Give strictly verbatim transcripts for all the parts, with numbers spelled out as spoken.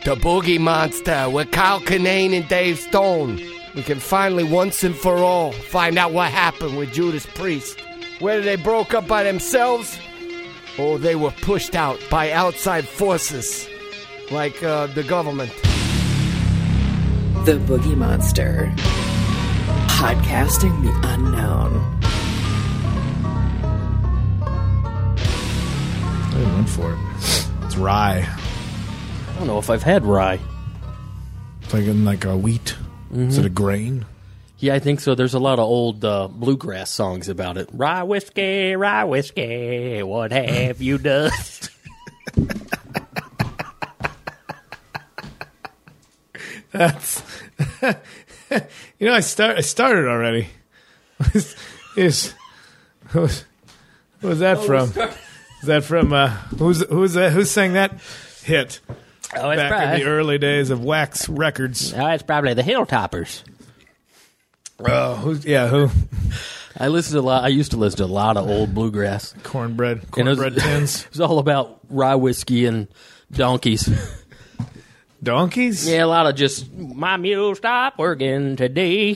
The Boogie Monster with Kyle Kinane and Dave Stone. We can finally, once and for all, find out what happened with Judas Priest. Whether they broke up by themselves or they were pushed out by outside forces like uh, the government. The Boogie Monster. Podcasting the unknown. I went for it. It's rye. I don't know if I've had rye. It's like in like a wheat. Mm-hmm. Is it a grain? Yeah, I think so. There's a lot of old uh, bluegrass songs about it. Rye whiskey, rye whiskey, what have you done? That's you know I start I started already. is is who was, who was that oh, from? Is that from uh, who's who's that? Who sang that hit? Oh, it's back probably, in the early days of Wax Records. Oh, it's probably the Hilltoppers. Oh, who's yeah? Who? I listened to a lot. I used to listen to a lot of old bluegrass, cornbread, cornbread tins. It was all about rye whiskey and donkeys. Donkeys? Yeah, a lot of just my mule stopped working today.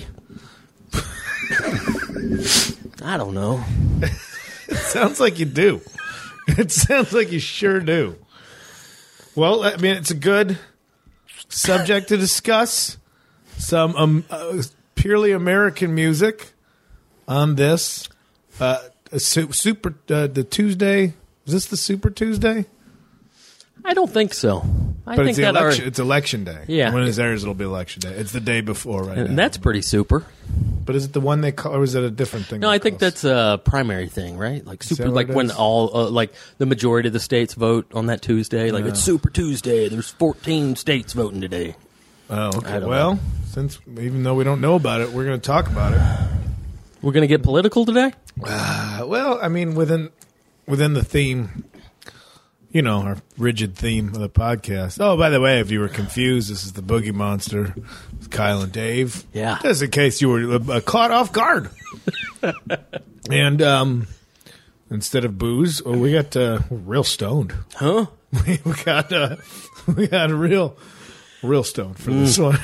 I don't know. It sounds like you do. It sounds like you sure do. Well, I mean, it's a good subject to discuss. Some um, uh, purely American music on this. Uh, a su- super uh, the Tuesday. Is this the Super Tuesday? I don't think so. I but think it's, the that election, our, it's election day. Yeah. When it airs, it'll be election day. It's the day before, right? And now. That's pretty super. But is it the one they call, or is it a different thing? No, I think that's a primary thing, right? Like super, like when is? all, uh, like the majority of the states vote on that Tuesday. Like yeah. it's Super Tuesday. There's fourteen states voting today. Oh, okay. Well, know. since even though we don't know about it, we're going to talk about it. We're going to get political today. Uh, well, I mean, within within the theme. You know, our rigid theme of the podcast. Oh, by the way, if you were confused, this is the Boogie Monster with Kyle and Dave. Yeah. Just in case you were uh, caught off guard. And um, instead of booze, well, we got uh, real stoned. Huh? We, we got uh, we got a real, real stoned for this mm.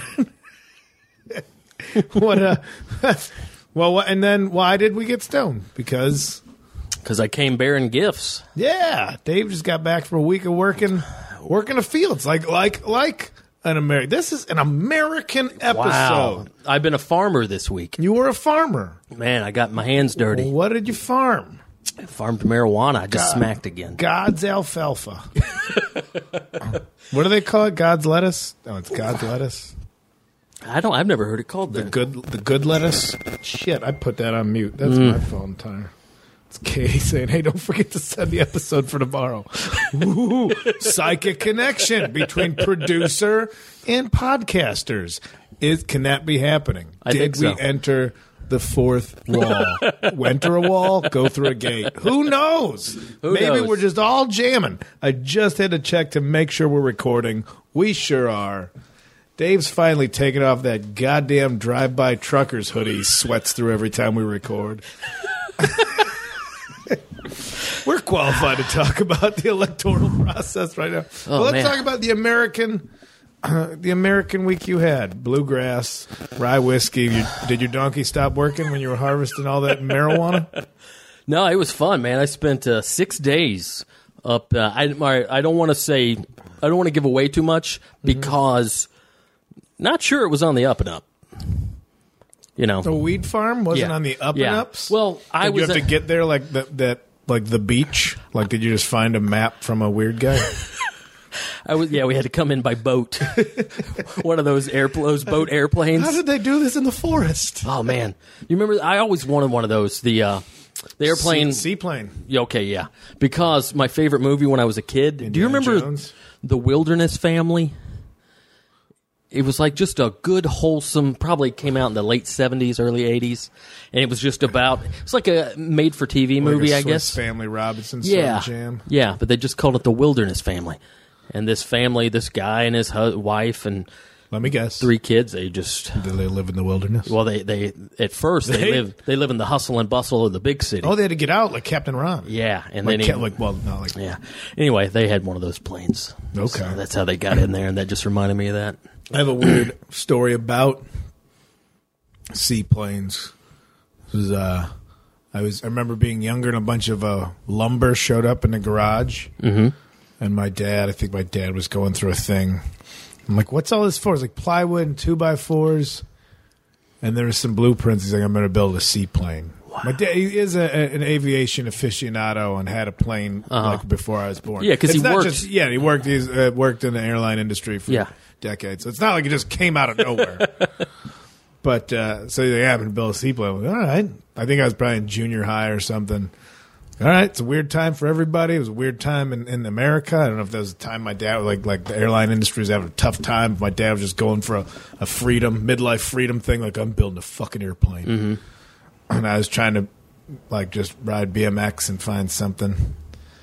one. What? Uh, well, what, and then why did we get stoned? Because... Because I came bearing gifts. Yeah, Dave just got back from a week of working, working the fields like like like an American. This is an American episode. Wow. I've been a farmer this week. You were a farmer, man. I got my hands dirty. Well, what did you farm? I farmed marijuana. I just God, smacked again. God's alfalfa. What do they call it? God's lettuce? Oh, it's God's lettuce. I don't. I've never heard it called the that. good the good lettuce. Shit, I put that on mute. That's mm. my phone tire. It's Katie saying, hey, don't forget to send the episode for tomorrow. Ooh, psychic connection between producer and podcasters. Is, can that be happening? I Did think so. we enter the fourth wall? Enter a wall, go through a gate. Who knows? Who Maybe knows? we're just all jamming. I just had to check to make sure we're recording. We sure are. Dave's finally taken off that goddamn drive-by trucker's hoodie he sweats through every time we record. We're qualified to talk about the electoral process right now. Oh, well, let's man. talk about the American, uh, the American week you had. Bluegrass, rye whiskey. You, did your donkey stop working when you were harvesting all that marijuana? No, it was fun, man. I spent uh, six days up. Uh, I I don't want to say I don't want to give away too much because mm-hmm. not sure it was on the up and up. You know, the weed farm wasn't yeah. on the up yeah. and ups. Well, I did was you have a- to get there like the, that, like the beach. Like, did you just find a map from a weird guy? I was yeah. We had to come in by boat. One of those air those boat airplanes. How did they do this in the forest? Oh man, you remember? I always wanted one of those. The uh, the airplane, sea, seaplane. Yeah, okay, yeah. Because my favorite movie when I was a kid. Indiana do you remember Jones? The Wilderness Family? It was like just a good, wholesome, probably came out in the late seventies, early eighties. And it was just about, it's like a made-for-T V like movie, a I Swiss guess. Family Robinson sort Yeah. of jam. Yeah, but they just called it The Wilderness Family. And this family, this guy and his hu- wife, and Let me guess. Three kids. They just Do they live in the wilderness? well, they they at first they, They- live they live in the hustle and bustle of the big city. Oh, they had to get out like Captain Ron. yeah, and Like, then Cap- he, like well, no, like yeah. Anyway, they had one of those planes. Okay. So that's how they got in there, and that just reminded me of that. I have a weird story about seaplanes. This was, uh, I was I remember being younger and a bunch of uh, lumber showed up in the garage, mm-hmm. and my dad. I think my dad was going through a thing. I'm like, "What's all this for?" It's like plywood and two by fours, and there was some blueprints. He's like, "I'm going to build a seaplane." Wow. My dad he is a, a, an aviation aficionado and had a plane Uh-huh. like before I was born. Yeah, 'cause It's he not worked- just- yeah, he worked. He's uh, worked in the airline industry for Yeah. decades. So it's not like it just came out of nowhere. But uh, so they happened to build a seaplane. I'm like, all right. I think I was probably in junior high or something. All right, it's a weird time for everybody. It was a weird time in, in America. I don't know if that was a time my dad, like like the airline industry was having a tough time. My dad was just going for a, a freedom, midlife freedom thing. Like, I'm building a fucking airplane. Mm-hmm. And I was trying to like just ride B M X and find something.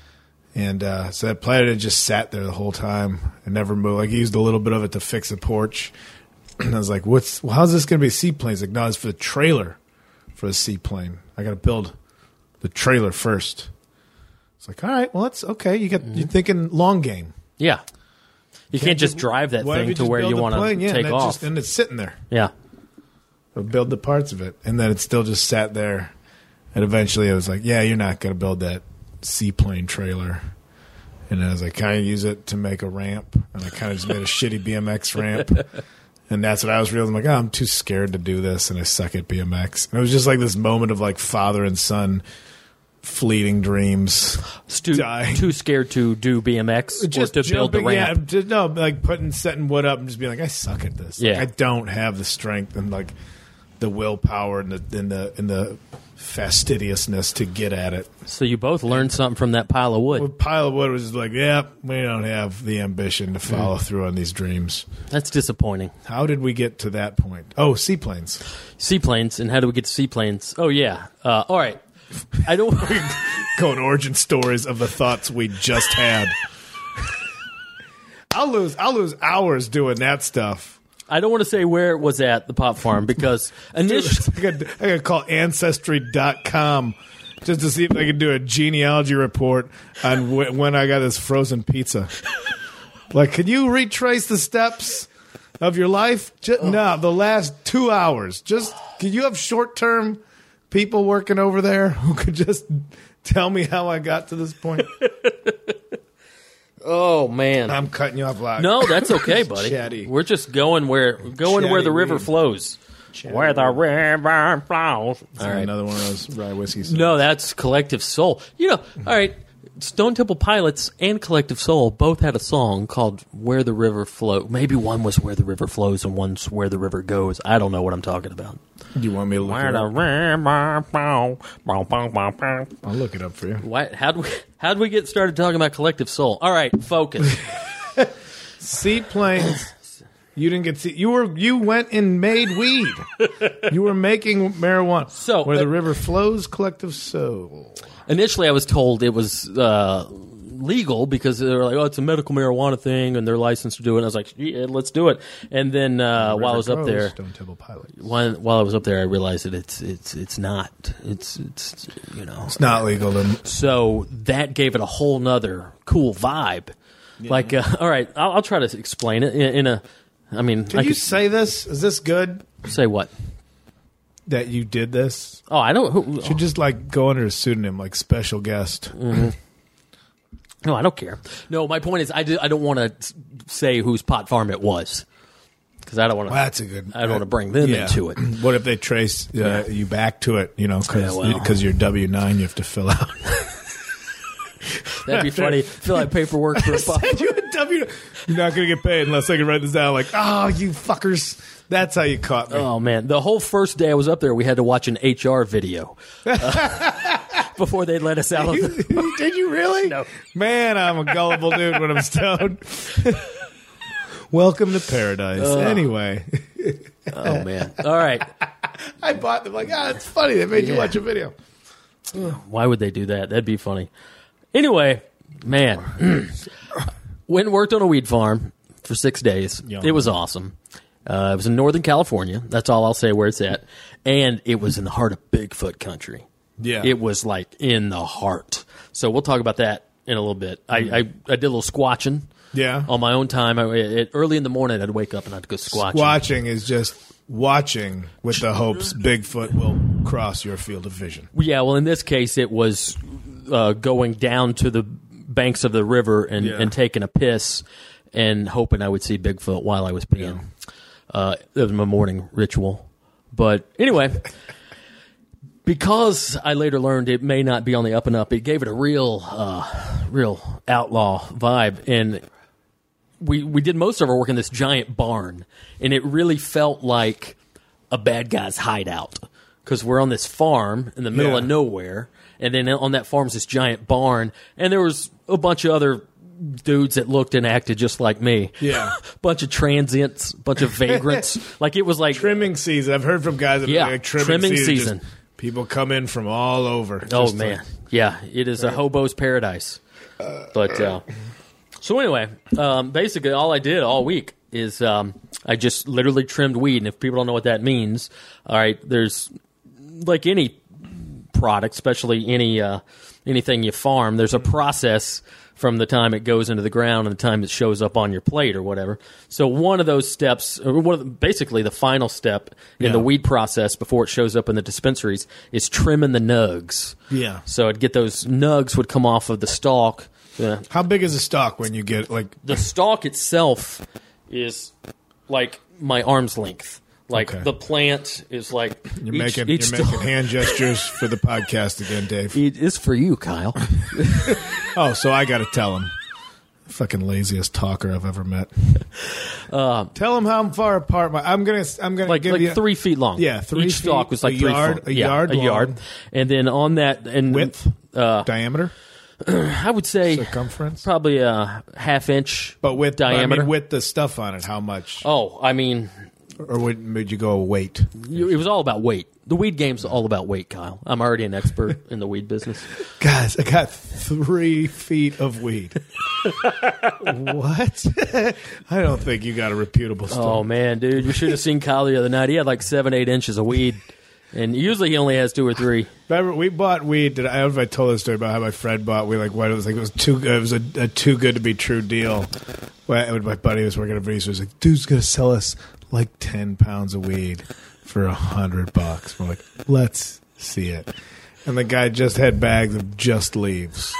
And uh, so that plane had just sat there the whole time and never moved. Like, he used a little bit of it to fix a porch. And I was like, "What's? Well, how's this going to be a seaplane?" He's like, "No, it's for the trailer for a seaplane. I got to build the trailer first." It's like, all right, well, that's okay. You got you're thinking long game. Yeah, you can't, just just- drive that Why don't thing you to just where build you the want to plane? Yeah, take and that off. just- and it's sitting there. yeah, I'll build the parts of it, and then it still just sat there. And eventually, I was like, "Yeah, you're not going to build that seaplane trailer." And I was like, "Can I use it to make a ramp?" And I kind of just made a shitty B M X ramp. And that's what I was realizing. I'm like, oh, I'm too scared to do this, and I suck at B M X. And it was just like this moment of like father and son fleeting dreams. Stu- dying. too scared to do B M X Just or to build the jumping, yeah, ramp. just, no, like putting setting wood up and just being like, I suck at this. Like, Yeah. I don't have the strength and like the willpower and the and the and the fastidiousness to get at it. So you both learned something from that pile of wood. With pile of wood was just like, yeah, we don't have the ambition to follow through on these dreams. That's disappointing. How did we get to that point? Oh, seaplanes. Seaplanes, and how do we get to seaplanes? Oh yeah. Uh, all right. I don't. Going origin stories of the thoughts we just had. I'll lose. I'll lose hours doing that stuff. I don't want to say where it was at the pop farm because initially, I got I got to call ancestry dot com just to see if I can do a genealogy report on wh- when I got this frozen pizza. Like, could you retrace the steps of your life? Just, no, the last two hours. Just could you have short term people working over there who could just tell me how I got to this point? oh man, I'm cutting you off live. no, that's okay, buddy. Chatty. We're just going where going where Chatty the river weed. flows. Where the river flows. All right. Another one of those rye whiskeys. No, that's Collective Soul. You know, all right, Stone Temple Pilots and Collective Soul both had a song called Where the River Flows. Maybe one was Where the River Flows and one's Where the River Goes. I don't know what I'm talking about. Do you want me to look Where it the up? river flows. Bow, bow, bow, bow. I'll look it up for you. Why, how'd, we, how'd we get started talking about Collective Soul? All right, focus. Seaplanes. You didn't get see. You were you went and made weed. You were making marijuana. So, where uh, the river flows, Collective Soul. Initially, I was told it was uh, legal because they were like, "Oh, it's a medical marijuana thing, and they're licensed to do it." And I was like, "Yeah, let's do it." And then uh, while I was up there, Stone Temple Pilots. while, while I was up there, I realized that it's it's it's not. It's it's you know. It's not legal to. So that gave it a whole nother cool vibe. Like, uh, all right, I'll, I'll try to explain it in, in a. I mean, Can I you could say this? Is this good say what? that you did this? Oh, I don't. Who, Should just like go under a pseudonym, like special guest. no, I don't care. No, my point is, I, do, I don't want to say whose pot farm it was because I don't want to. Well, that's a good. I don't want to bring them Yeah. into it. What if they trace uh, you back to it? You know, because Yeah, well. you're W nine, you have to fill out. That'd be funny. Fill out paperwork for a pot. Send you a W. You're not going to get paid unless I can write this down. Like, oh, you fuckers. That's how you caught me. Oh man, the whole first day I was up there, we had to watch an H R video uh, before they let us out. Of the- Did you really? No. Man, I'm a gullible dude when I'm stoned. Welcome to paradise. Anyway, oh man! All right, I bought them like, ah, it's funny. They made you Yeah. watch a video. why would they do that? That'd be funny. Anyway, man, went and worked on a weed farm for six days. Yum. It was awesome. Uh, it was in Northern California. That's all I'll say where it's at. And it was in the heart of Bigfoot country. Yeah. It was like in the heart. So we'll talk about that in a little bit. I, I, I did a little squatching. Yeah. On my own time. I, it, early in the morning, I'd wake up and I'd go squatching. Squatching is just watching with the hopes Bigfoot will cross your field of vision. Yeah, well, in this case, it was uh, going down to the banks of the river and, Yeah. and taking a piss and hoping I would see Bigfoot while I was peeing. Yeah. Uh, it was my morning ritual. But anyway, because I later learned it may not be on the up and up, it gave it a real, uh, real outlaw vibe. And we we did most of our work in this giant barn, and it really felt like a bad guy's hideout because we're on this farm in the middle Yeah. of nowhere, and then on that farm's this giant barn, and there was a bunch of other dudes that looked and acted just like me. Yeah. Bunch of transients, bunch of vagrants. Like it was like Trimming season. I've heard from guys that Yeah, like trimming, trimming season. just season. people come in from all over. Oh Just man, like- yeah, it is a hobo's paradise. But uh, so anyway, um, basically, all I did all week is um, I just literally trimmed weed. And if people don't know what that means, all right, there's like any product, especially any uh, anything you farm. There's a process from the time it goes into the ground and the time it shows up on your plate or whatever. So one of those steps, or one of the, basically the final step in Yeah. the weed process before it shows up in the dispensaries is trimming the nugs. Yeah. So I'd get those nugs would come off of the stalk. Uh, How big is a stalk when you get like? the stalk itself is like my arm's length. Like Okay. the plant is like You're each, making each you're making stalk- hand gestures for the podcast again, Dave. It is for you, Kyle. Oh, so I got to tell him. Fucking laziest talker I've ever met. tell him how far apart my. I'm gonna. I'm gonna like give like you three feet long. Yeah, three Each stalk feet, was like a three yard- feet. a yeah, yard a long. yard, and then on that and width, uh, diameter, I would say circumference, probably a half inch, but with diameter. I mean, with the stuff on it, how much? Oh, I mean, Or would, would you go weight? you, it was all about weight. The weed game's all about weight, Kyle. I'm already an expert in the weed business. Guys, I got three feet of weed. What? I don't think you got a reputable story. Oh man, dude, you should have seen Kyle the other night. He had like seven, eight inches of weed, and usually he only has two or three. Remember, we bought weed. Did I, I don't know if I told this story about how my friend bought weed. Like, what it was like, it was too. It was a, a too good to be true deal. When my buddy was working at Breeze, he was like, "Dude's gonna sell us like ten pounds of weed for a hundred bucks." We're like, "Let's see it." And the guy just had bags of just leaves,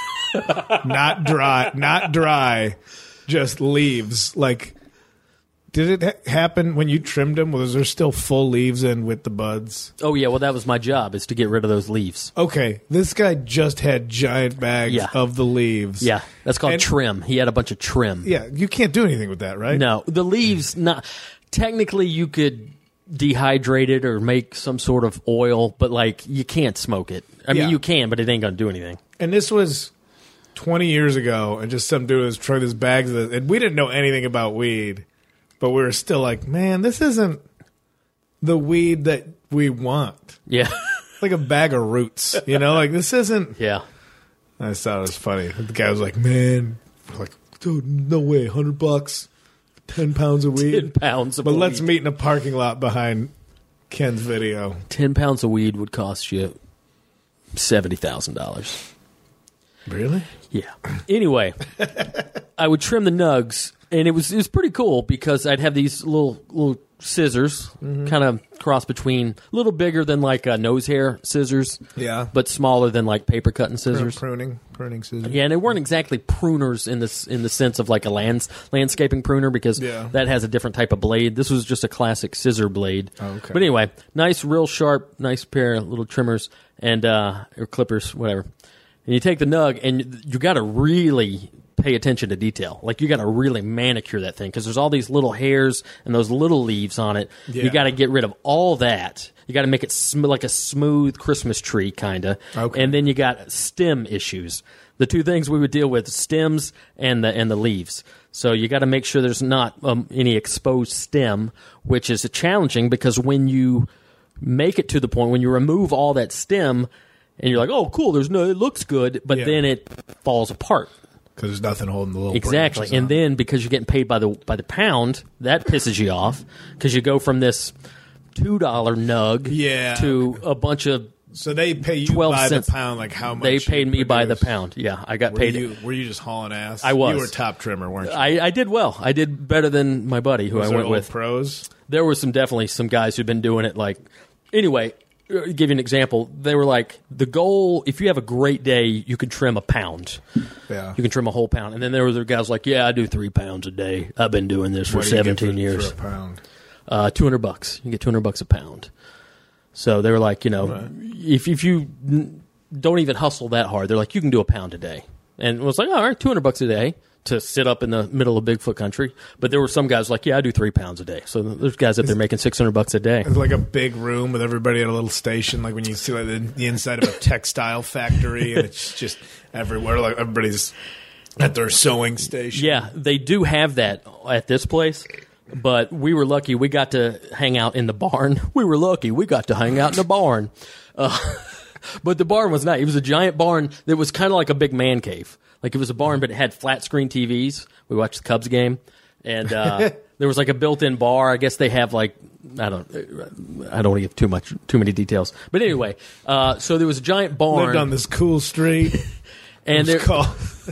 not dry, not dry, just leaves. Like, did it ha- happen when you trimmed them? Was there still full leaves in with the buds? Oh yeah, well that was my job, is to get rid of those leaves. Okay, this guy just had giant bags Yeah. of the leaves. Yeah, that's called And- trim. He had a bunch of trim. Yeah, you can't do anything with that, right? No, the leaves, not technically you could dehydrate it or make some sort of oil, but like you can't smoke it. I mean, Yeah. you can, but it ain't gonna do anything. And this was twenty years ago, and just some dude was throwing these bags of this, and we didn't know anything about weed, but we were still like, man, this isn't the weed that we want. Yeah, Like a bag of roots, you know? Like, this isn't... yeah. I just thought it was funny. The guy was like, man, we're like, dude, no way, one hundred bucks, ten pounds of weed. Ten pounds of But weed. let's meet in a parking lot behind Ken's video. Ten pounds of weed would cost you seventy thousand dollars. Really? Yeah. Anyway, I would trim the nugs, and it was it was pretty cool because I'd have these little little scissors, kind of cross between a little bigger than like a nose hair scissors, Yeah. but smaller than like paper cutting scissors. Pruning, pruning scissors. Yeah, and they weren't exactly pruners in this in the sense of like a lands, landscaping pruner because Yeah. that has a different type of blade. This was just a classic scissor blade. Oh, okay. But anyway, nice, real sharp, nice pair of little trimmers and uh, or clippers, whatever. And you take the nug, and you got to really pay attention to detail. Like you got to really manicure that thing because there's all these little hairs and those little leaves on it. Yeah. You got to get rid of all that. You got to make it sm- like a smooth Christmas tree, kind of. Okay. And then you got stem issues. The two things we would deal with: stems and the and the leaves. So you got to make sure there's not um, any exposed stem, which is challenging because when you make it to the point when you remove all that stem, and you're like, "Oh, cool, there's no, it looks good," but Yeah. then it falls apart Because there's nothing holding the little Exactly. branches And on. then because you're getting paid by the by the pound, that pisses you off because you go from this two dollar nug Yeah, to a bunch of So they pay you twelve by cents. the pound, like how much? They you paid me by the produce? pound. Yeah, I got Were paid. you, were you just hauling ass? I was. You were top trimmer, weren't you? I, I did well. I did better than my buddy who Was I there went old with. pros? There were some definitely some guys who'd been doing it like anyway. uh, Give you an example. They were like the goal. If you have a great day, you can trim a pound. Yeah. You can trim a whole pound. And then there were the guys like, yeah, I do three pounds a day. I've been doing this for What do you get seventeen for- years. For a pound? Uh, two hundred bucks. You get two hundred bucks a pound. So they were like, you know, Right. if if you n- don't even hustle that hard, they're like, you can do a pound a day. And it was like, all right, two hundred bucks a day to sit up in the middle of Bigfoot country. But there were some guys like, yeah, I do three pounds a day. So there's guys up there making six hundred bucks a day. It's like a big room with everybody at a little station, like when you see like the, the inside of a textile factory, and it's just everywhere. Like everybody's at their sewing station. Yeah, they do have that at this place. But we were lucky. We got to hang out in the barn. We were lucky. We got to hang out in the barn. Uh, but the barn was nice. It was a giant barn that was kind of like a big man cave. Like it was a barn, but it had flat screen T Vs. We watched the Cubs game. And uh, there was like a built-in bar. I guess they have like, I don't I don't want to give too much, too many details. But anyway, uh, so there was a giant barn. Lived on this cool street. and there, It's called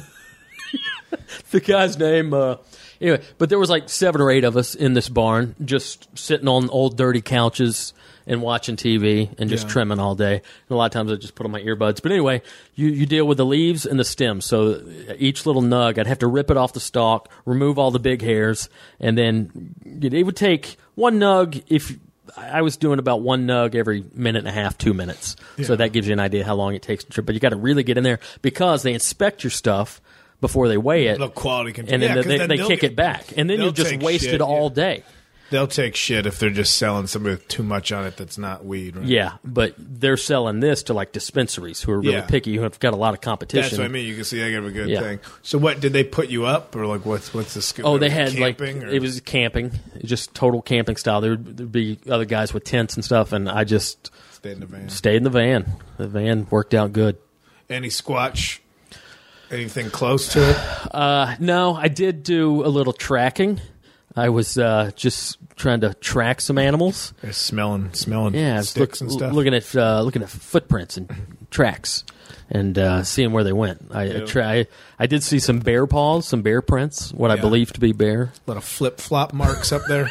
the guy's name. Uh, anyway, but there was like seven or eight of us in this barn, just sitting on old dirty couches and watching T V and just Yeah. trimming all day. And a lot of times I just put on my earbuds. But anyway, you, you deal with the leaves and the stems. So each little nug, I'd have to rip it off the stalk, remove all the big hairs, and then it would take one nug if. I was doing about one nug every minute and a half, two minutes. So Yeah. that gives you an idea how long it takes to trim. But you got to really get in there because they inspect your stuff before they weigh it. little quality control. And then Yeah, they, 'cause they, then they they'll kick get- it back. And then they'll you've just take wasted shit, all yeah. day. They'll take shit if they're just selling somebody with too much on it that's not weed, right? Yeah, but they're selling this to like dispensaries who are really Yeah. picky, who have got a lot of competition. That's what I mean. You can see they have a good Yeah. thing. So what, did they put you up or like what's what's the scoop? Oh, they Was it had like camping or- it was camping, just total camping style. There would there'd be other guys with tents and stuff, and I just Stay in the van. stayed in the van. The van worked out good. Any squatch? Anything close to it? Uh, no, I did do a little tracking. I was uh, just trying to track some animals. They're smelling, smelling Yeah, I was sticks look- and stuff. looking at uh, looking at footprints and tracks, and uh, seeing where they went. I, I try. I did see some bear paws, some bear prints, what I Yeah. believe to be bear. A lot of flip flop marks up there.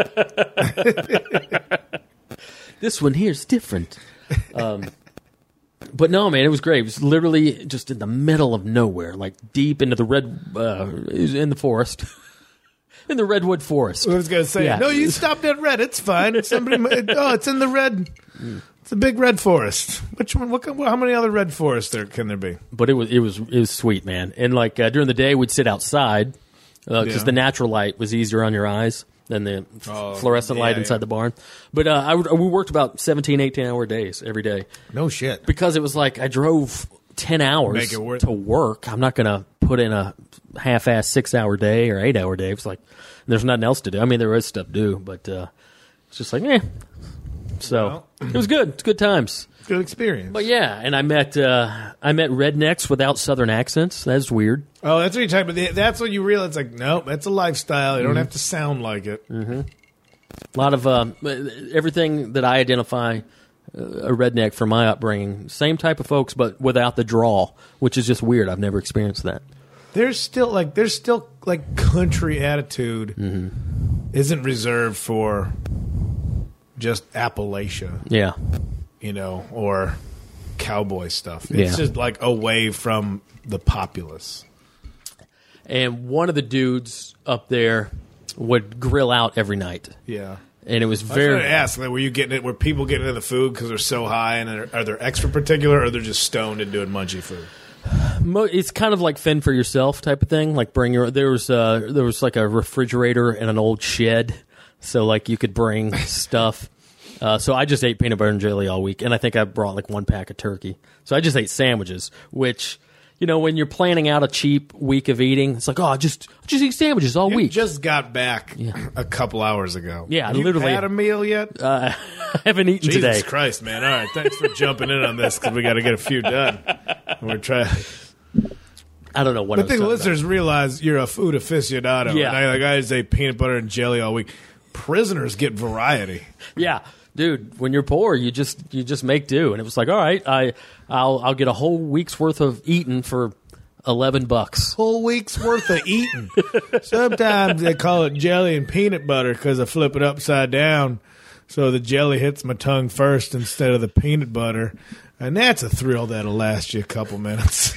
This one here is different. Um, but no, man, it was great. It was literally just in the middle of nowhere, like deep into the red, uh, it was in the forest, in the redwood forest. I was going to say, Yeah. no, you stopped at red. It's fine. Somebody, might- oh, it's in the red. It's a big red forest. Which one? What, kind- how many other red forests there can there be? But it was it was it was sweet, man. And like uh, during the day, we'd sit outside because Yeah. the natural light was easier on your eyes than the f- Oh, fluorescent light yeah, inside yeah. the barn. But uh, I would, we worked about seventeen, eighteen hour days every day No shit. because it was like I drove ten hours Make it worth to work. I'm not going to put in a half-ass six-hour day or eight-hour day. It's like there's nothing else to do. I mean, there is stuff to do, but uh, it's just like, eh. So Well. it was good. It's good times. Good experience. But yeah, and I met uh, I met rednecks without southern accents. That's weird. Oh, that's what you're talking about. That's when you realize, like, nope, that's a lifestyle. You Mm-hmm. don't have to sound like it. A lot of uh, everything that I identify uh, a redneck from my upbringing. Same type of folks, but without the drawl, which is just weird. I've never experienced that. There's still like there's still like country attitude Mm-hmm. isn't reserved for just Appalachia, Yeah, you know, or cowboy stuff. It's Yeah. just like away from the populace. and one of the dudes up there would grill out every night, Yeah. and it was I was going very. to ask, like, were you getting it? Were people getting into the food because they're so high, and are, are they extra particular, or they're just stoned and doing munchy food? Mo- It's kind of like fend for yourself type of thing. Like bring your there was uh, there was like a refrigerator and an old shed, so like you could bring stuff. Uh, so I just ate peanut butter and jelly all week, and I think I brought like one pack of turkey. So I just ate sandwiches, which you know when you're planning out a cheap week of eating, it's like oh just just eat sandwiches all You week. just got back a couple hours ago. Yeah, you literally. had a meal yet? uh, I haven't eaten Jesus today. Christ, man! All right, thanks for jumping in on this because we got to get a few done. We're trying. I don't know what I I was think talking listeners realize you're a food aficionado. Yeah. And I, like, I just ate peanut butter and jelly all week. Prisoners get variety. about. Yeah, dude. When you're poor, you just you just make do. And it was like, all right, I I'll I'll get a whole week's worth of eating for eleven bucks. Whole week's worth of eating. Sometimes they call it jelly and peanut butter because I flip it upside down so the jelly hits my tongue first instead of the peanut butter. And that's a thrill that'll last you a couple minutes.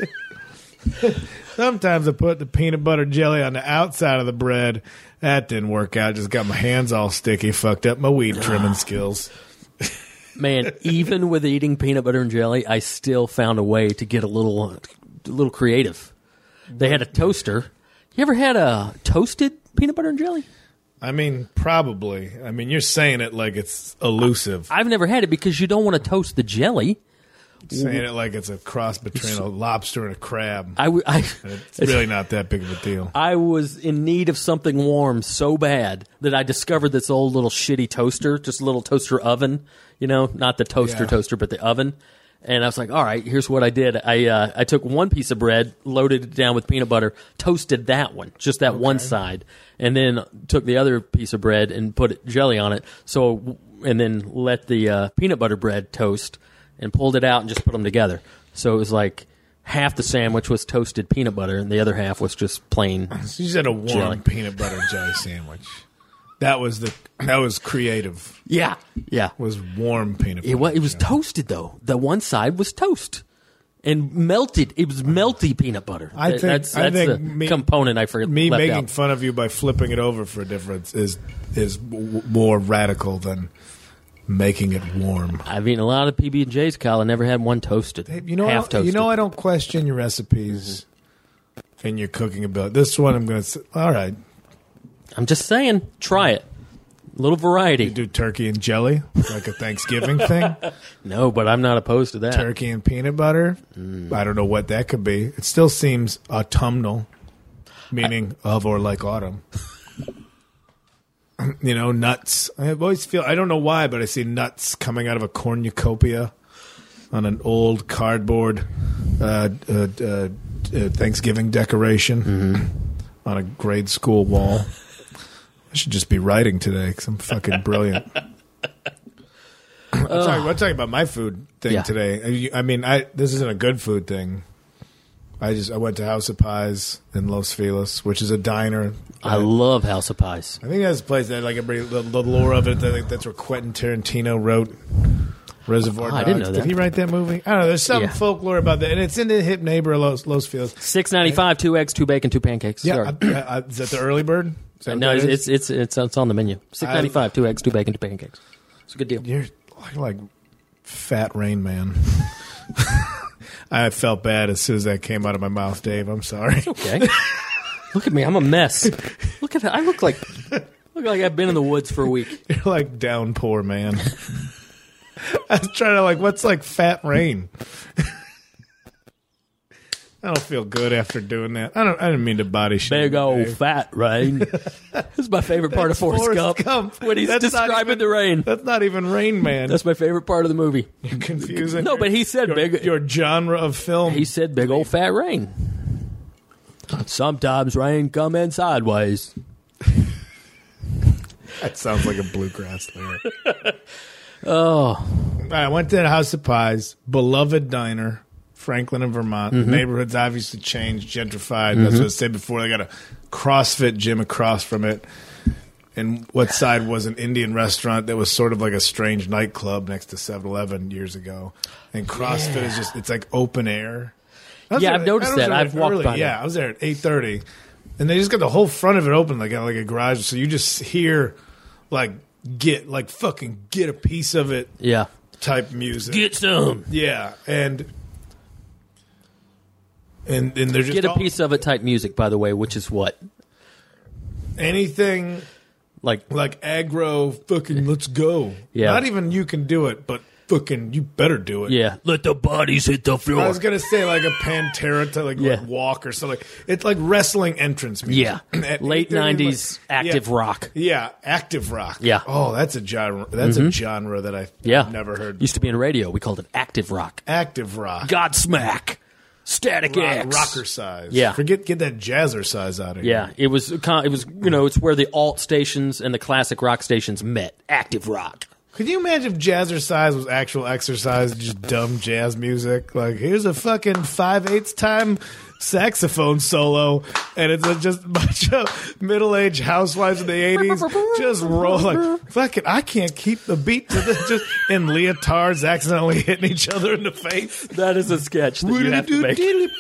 Sometimes I put the peanut butter jelly on the outside of the bread. That didn't work out. Just got my hands all sticky, fucked up my weed trimming skills. Man, even with eating peanut butter and jelly, I still found a way to get a little a little creative. They had a toaster. You ever had a toasted peanut butter and jelly? I mean, probably. I mean, you're saying it like it's elusive. I've never had it because you don't want to toast the jelly. Saying it like it's a cross between a lobster and a crab. I, w- I, And it's really not that big of a deal. I was in need of something warm so bad that I discovered this old little shitty toaster, just a little toaster oven, you know, not the toaster Yeah. toaster, but the oven. And I was like, all right, here's what I did. I uh, I took one piece of bread, loaded it down with peanut butter, toasted that one, just that one side, and then took the other piece of bread and put jelly on it. So, and then let the uh, peanut butter bread toast and pulled it out and just put them together. So it was like half the sandwich was toasted peanut butter and the other half was just plain. So you said a warm jelly. peanut butter and jelly sandwich. That was the that was creative. Yeah, yeah. Was warm peanut butter. It was, it was and jelly. toasted though. The one side was toast and melted. It was melty peanut butter. I That- think- that's I that's think the me- component I forgot. Me left making out. fun of you by flipping it over for a difference is is w- more radical than making it warm. I've eaten a lot of P B and J's, Kyle. I never had one toasted. You know, half I, toasted. you know, I don't question your recipes and your cooking ability. This one, I'm going to say, all right, I'm just saying, try it. A little variety. do turkey and jelly like a Thanksgiving thing. No, but I'm not opposed to that. Turkey and peanut butter. Mm. I don't know what that could be. It still seems autumnal, meaning of or like autumn. You know, nuts. I always feel, I don't know why, but I see nuts coming out of a cornucopia on an old cardboard uh, uh, uh, uh, Thanksgiving decoration Mm-hmm. on a grade school wall. I should just be writing today because I'm fucking brilliant. I'm, talking, I'm talking about my food thing Yeah. today. I mean, I this isn't a good food thing. I just I went to House of Pies in Los Feliz, which is a diner. I love House of Pies. I think that's a place that like everybody, the, the lore of it. I think that's where Quentin Tarantino wrote Reservoir Oh, Dogs. I didn't know Did that. he write that movie? I don't know. There's some Yeah. folklore about that, and it's in the hip neighbor of Los, Los Feliz. Six ninety five, two eggs, two bacon, two pancakes. Yeah, Sorry. I, I, I, is that the early bird? Is that what no, that it's, is? it's it's it's on the menu. Six ninety five, two eggs, two bacon, two pancakes. It's a good deal. You're like, like Fat Rain Man. I felt bad as soon as that came out of my mouth, Dave. I'm sorry. Okay. Look at me, I'm a mess. Look at I look like look like I've been in the woods for a week. You're like downpour, man. I was trying to like, what's like Fat Rain? I don't feel good after doing that. I don't. I didn't mean to body shame. Big old Dave. fat rain. This is my favorite part of Forrest, Forrest Gump. Gump. When he's That's not describing even- the rain. That's not even Rain Man. That's my favorite part of the movie. You're confusing. No, your- but he said your, big- your genre of film. He said big old fat rain. Sometimes rain come in sideways. That sounds like a bluegrass lyric. Oh, I went to the House of Pies, beloved diner, Franklin in Vermont. Mm-hmm. The neighborhood's obviously changed, gentrified. That's what I said before. They got a CrossFit gym across from it. And what side was an Indian restaurant that was sort of like a strange nightclub next to seven eleven years ago. And CrossFit is just, it's like open air. I was Yeah, there- I've noticed I was that. there I've walked early. by Yeah, that. I was there at eight thirty. And they just got the whole front of it open like, like a garage. So you just hear like, get, like fucking get a piece of it yeah. type music. Get some. Yeah, and and and they're just Get a all- piece of it type music, by the way, which is what? anything Like, like aggro. Fucking let's go. Yeah. Not even you can do it, but fucking you better do it. yeah. Let the bodies hit the I floor. was gonna say like a Pantera to like, Yeah. like walk or something. It's like wrestling entrance music. Yeah. At Late eight thirty, nineties like- active yeah. rock. Yeah, active rock. Yeah. Mm-hmm. Oh, that's a genre. That's a genre that I've Yeah. never heard. Used to be in radio. We called it active rock. Active rock. Godsmack. Static rock, X. rocker size. Yeah. Forget get that jazzer size out of here. Yeah, it was. It was. You know, it's where the alt stations and the classic rock stations met. Active rock. Could you imagine if Jazzercise was actual exercise, just dumb jazz music? Like, here's a fucking five-eighths time saxophone solo, and it's a just a bunch of middle-aged housewives in the eighties just roll like, fucking, I can't keep the beat to this, just in leotards accidentally hitting each other in the face. That is a sketch that you have to make.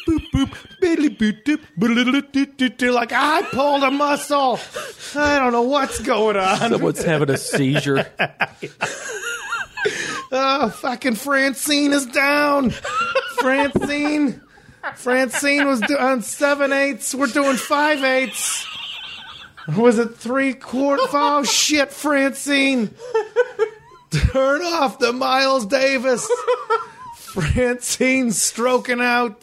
Like, I pulled a muscle. I don't know what's going on. Someone's having a seizure. Oh, fucking Francine is down. Francine. Francine was do- on seven eighths. We're doing five eighths. Was it three quarter? Oh, shit, Francine. Turn off the Miles Davis. Francine's stroking out.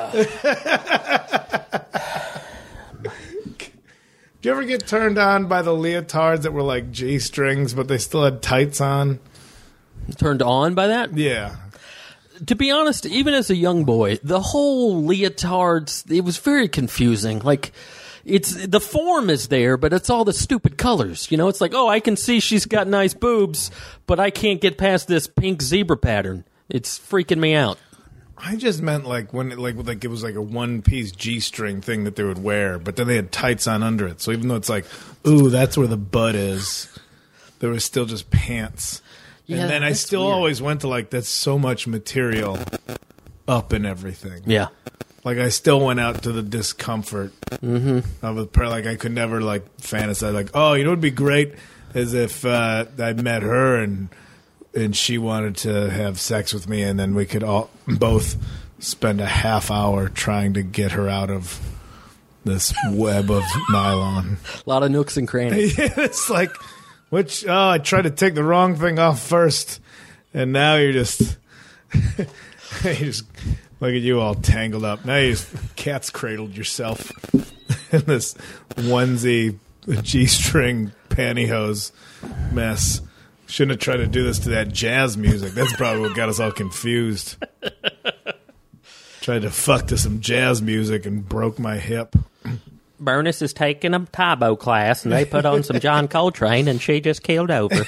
Did you ever get turned on by the leotards that were like G-strings, but they still had tights on? Turned on by that? Yeah. To be honest, even as a young boy, the whole leotards, it was very confusing. Like, it's the form is there, but it's all the stupid colors. You know, it's like, oh, I can see she's got nice boobs, but I can't get past this pink zebra pattern. It's freaking me out. I just meant like when it, like like it was like a one piece G string thing that they would wear, but then they had tights on under it. So even though it's like, ooh, that's where the butt is, there was still just pants. Yeah, and then I still weird. always went to like, that's so much material up and everything. Yeah. Like I still went out to the discomfort Mm-hmm. of a prayer. Like I could never like fantasize like, oh, you know, what'd be great is if uh, I met her and. And she wanted to have sex with me, and then we could all both spend a half hour trying to get her out of this web of nylon. A lot of nooks and crannies. Yeah, it's like, which, oh, I tried to take the wrong thing off first, and now you're just, you just, look at you all tangled up. Now you just cat's cradled yourself in this onesie, G-string pantyhose mess. Shouldn't have tried to do this to that jazz music. That's probably what got us all confused. Tried to fuck to some jazz music and broke my hip. Bernice is taking a Tybo class, and they put on some John Coltrane, and she just keeled over.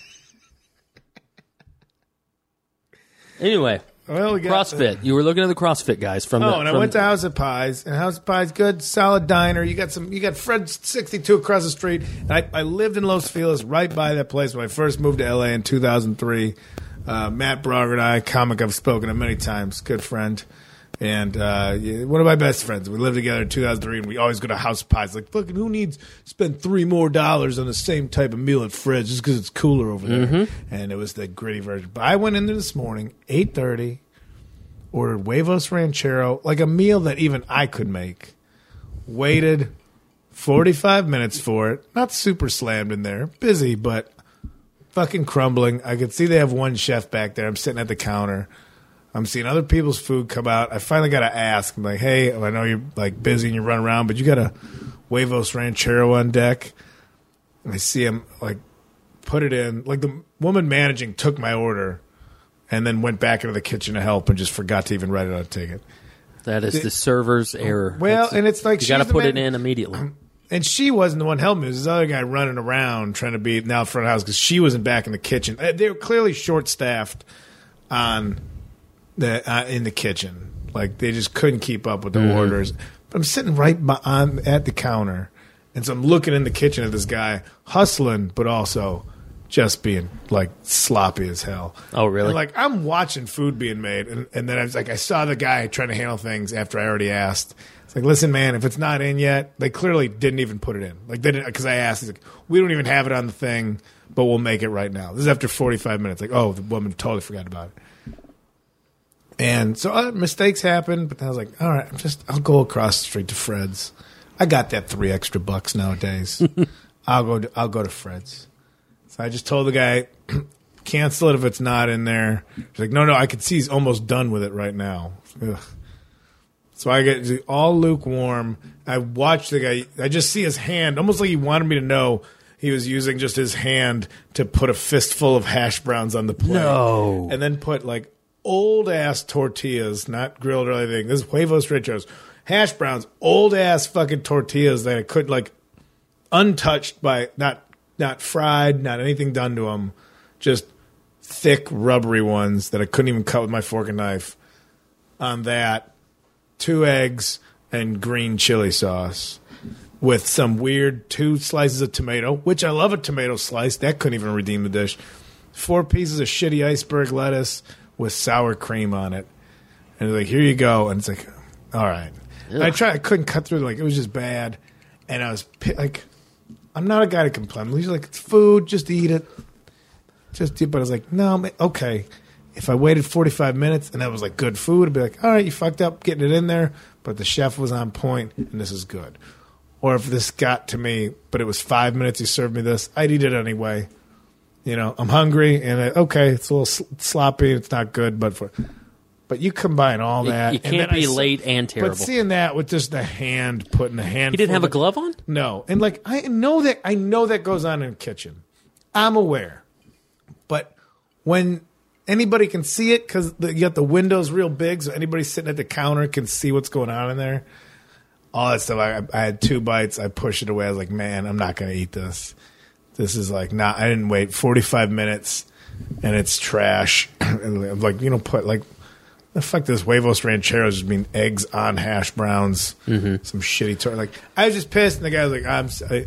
Anyway, well, we got CrossFit. You were looking at the CrossFit guys from. Oh, the, and I from, went to House of Pies, and House of Pies, good, solid diner. You got some. You got Fred's sixty-two across the street. And I, I lived in Los Feliz, right by that place when I first moved to L A in two thousand three. Uh, Matt Brogger and I, comic I've spoken to many times, good friend, and uh, yeah, one of my best friends. We lived together in two thousand three, and we always go to House of Pies. Like, fucking, who needs to spend three more dollars on the same type of meal at Fred's just because it's cooler over there? Mm-hmm. And it was the gritty version. But I went in there this morning, eight thirty. Ordered huevos ranchero, like a meal that even I could make. Waited forty-five minutes for it. Not super slammed in there. Busy, but fucking crumbling. I could see they have one chef back there. I'm sitting at the counter. I'm seeing other people's food come out. I finally got to ask. I'm like, hey, I know you're like busy and you run around, but you got a huevos ranchero on deck. And I see him like put it in. Like the woman managing took my order. And then went back into the kitchen to help and just forgot to even write it on a ticket. That is the, the server's error. Well, That's, and it's like you got to put man, it in immediately. And she wasn't the one helping me. It was this other guy running around trying to be now front of house because she wasn't back in the kitchen. They were clearly short staffed on the uh, in the kitchen. Like they just couldn't keep up with the mm. orders. But I'm sitting right by, on at the counter, and so I'm looking in the kitchen at this guy hustling, but also. Just being like sloppy as hell. Oh, really? And, like I'm watching food being made, and, and then I was like, I saw the guy trying to handle things after I already asked. It's like, listen, man, if it's not in yet, they clearly didn't even put it in. Like they didn't because I asked. He's like, we don't even have it on the thing, but we'll make it right now. This is after forty-five minutes. Like, oh, the woman totally forgot about it. And so uh, mistakes happen, but then I was like, all right, I'm just I'll go across the street to Fred's. I got that three extra bucks nowadays. I'll go. To, I'll go to Fred's. I just told the guy, cancel it if it's not in there. He's like, no, no, I can see he's almost done with it right now. Ugh. So I get all lukewarm. I watch the guy. I just see his hand, almost like he wanted me to know he was using just his hand to put a fistful of hash browns on the plate. No. And then put like old ass tortillas, not grilled or anything. This is huevos rancheros, hash browns, old ass fucking tortillas that I couldn't like untouched by not not fried, not anything done to them, just thick rubbery ones that I couldn't even cut with my fork and knife. On that, two eggs and green chili sauce with some weird two slices of tomato, which I love a tomato slice. That couldn't even redeem the dish. Four pieces of shitty iceberg lettuce with sour cream on it. And it's like, here you go. And it's like, all right. I tried. I couldn't cut through. Like, it was just bad. And I was like, I'm not a guy to complain. I'm usually like, it's food. Just eat it. Just eat. But I was like, no, man, okay. If I waited forty-five minutes and that was like good food, I'd be like, all right, you fucked up getting it in there. But the chef was on point and this is good. Or if this got to me, but it was five minutes, he served me this, I'd eat it anyway. You know, I'm hungry, and I, okay, it's a little sl- sloppy, it's not good, but for, but you combine all that. You, you can't be I, late and terrible. But seeing that with just a hand putting a hand, he didn't have a glove on. No, and like I know that I know that goes on in the kitchen. I'm aware, but when anybody can see it because you got the windows real big, so anybody sitting at the counter can see what's going on in there. All that stuff. I, I had two bites. I pushed it away. I was like, man, I'm not going to eat this. This is like not. I didn't wait forty-five minutes, and it's trash. And I'm like, you know, put like the fuck this huevos rancheros just mean eggs on hash browns, mm-hmm. some shitty tor- like I was just pissed, and the guy was like, I'm. I,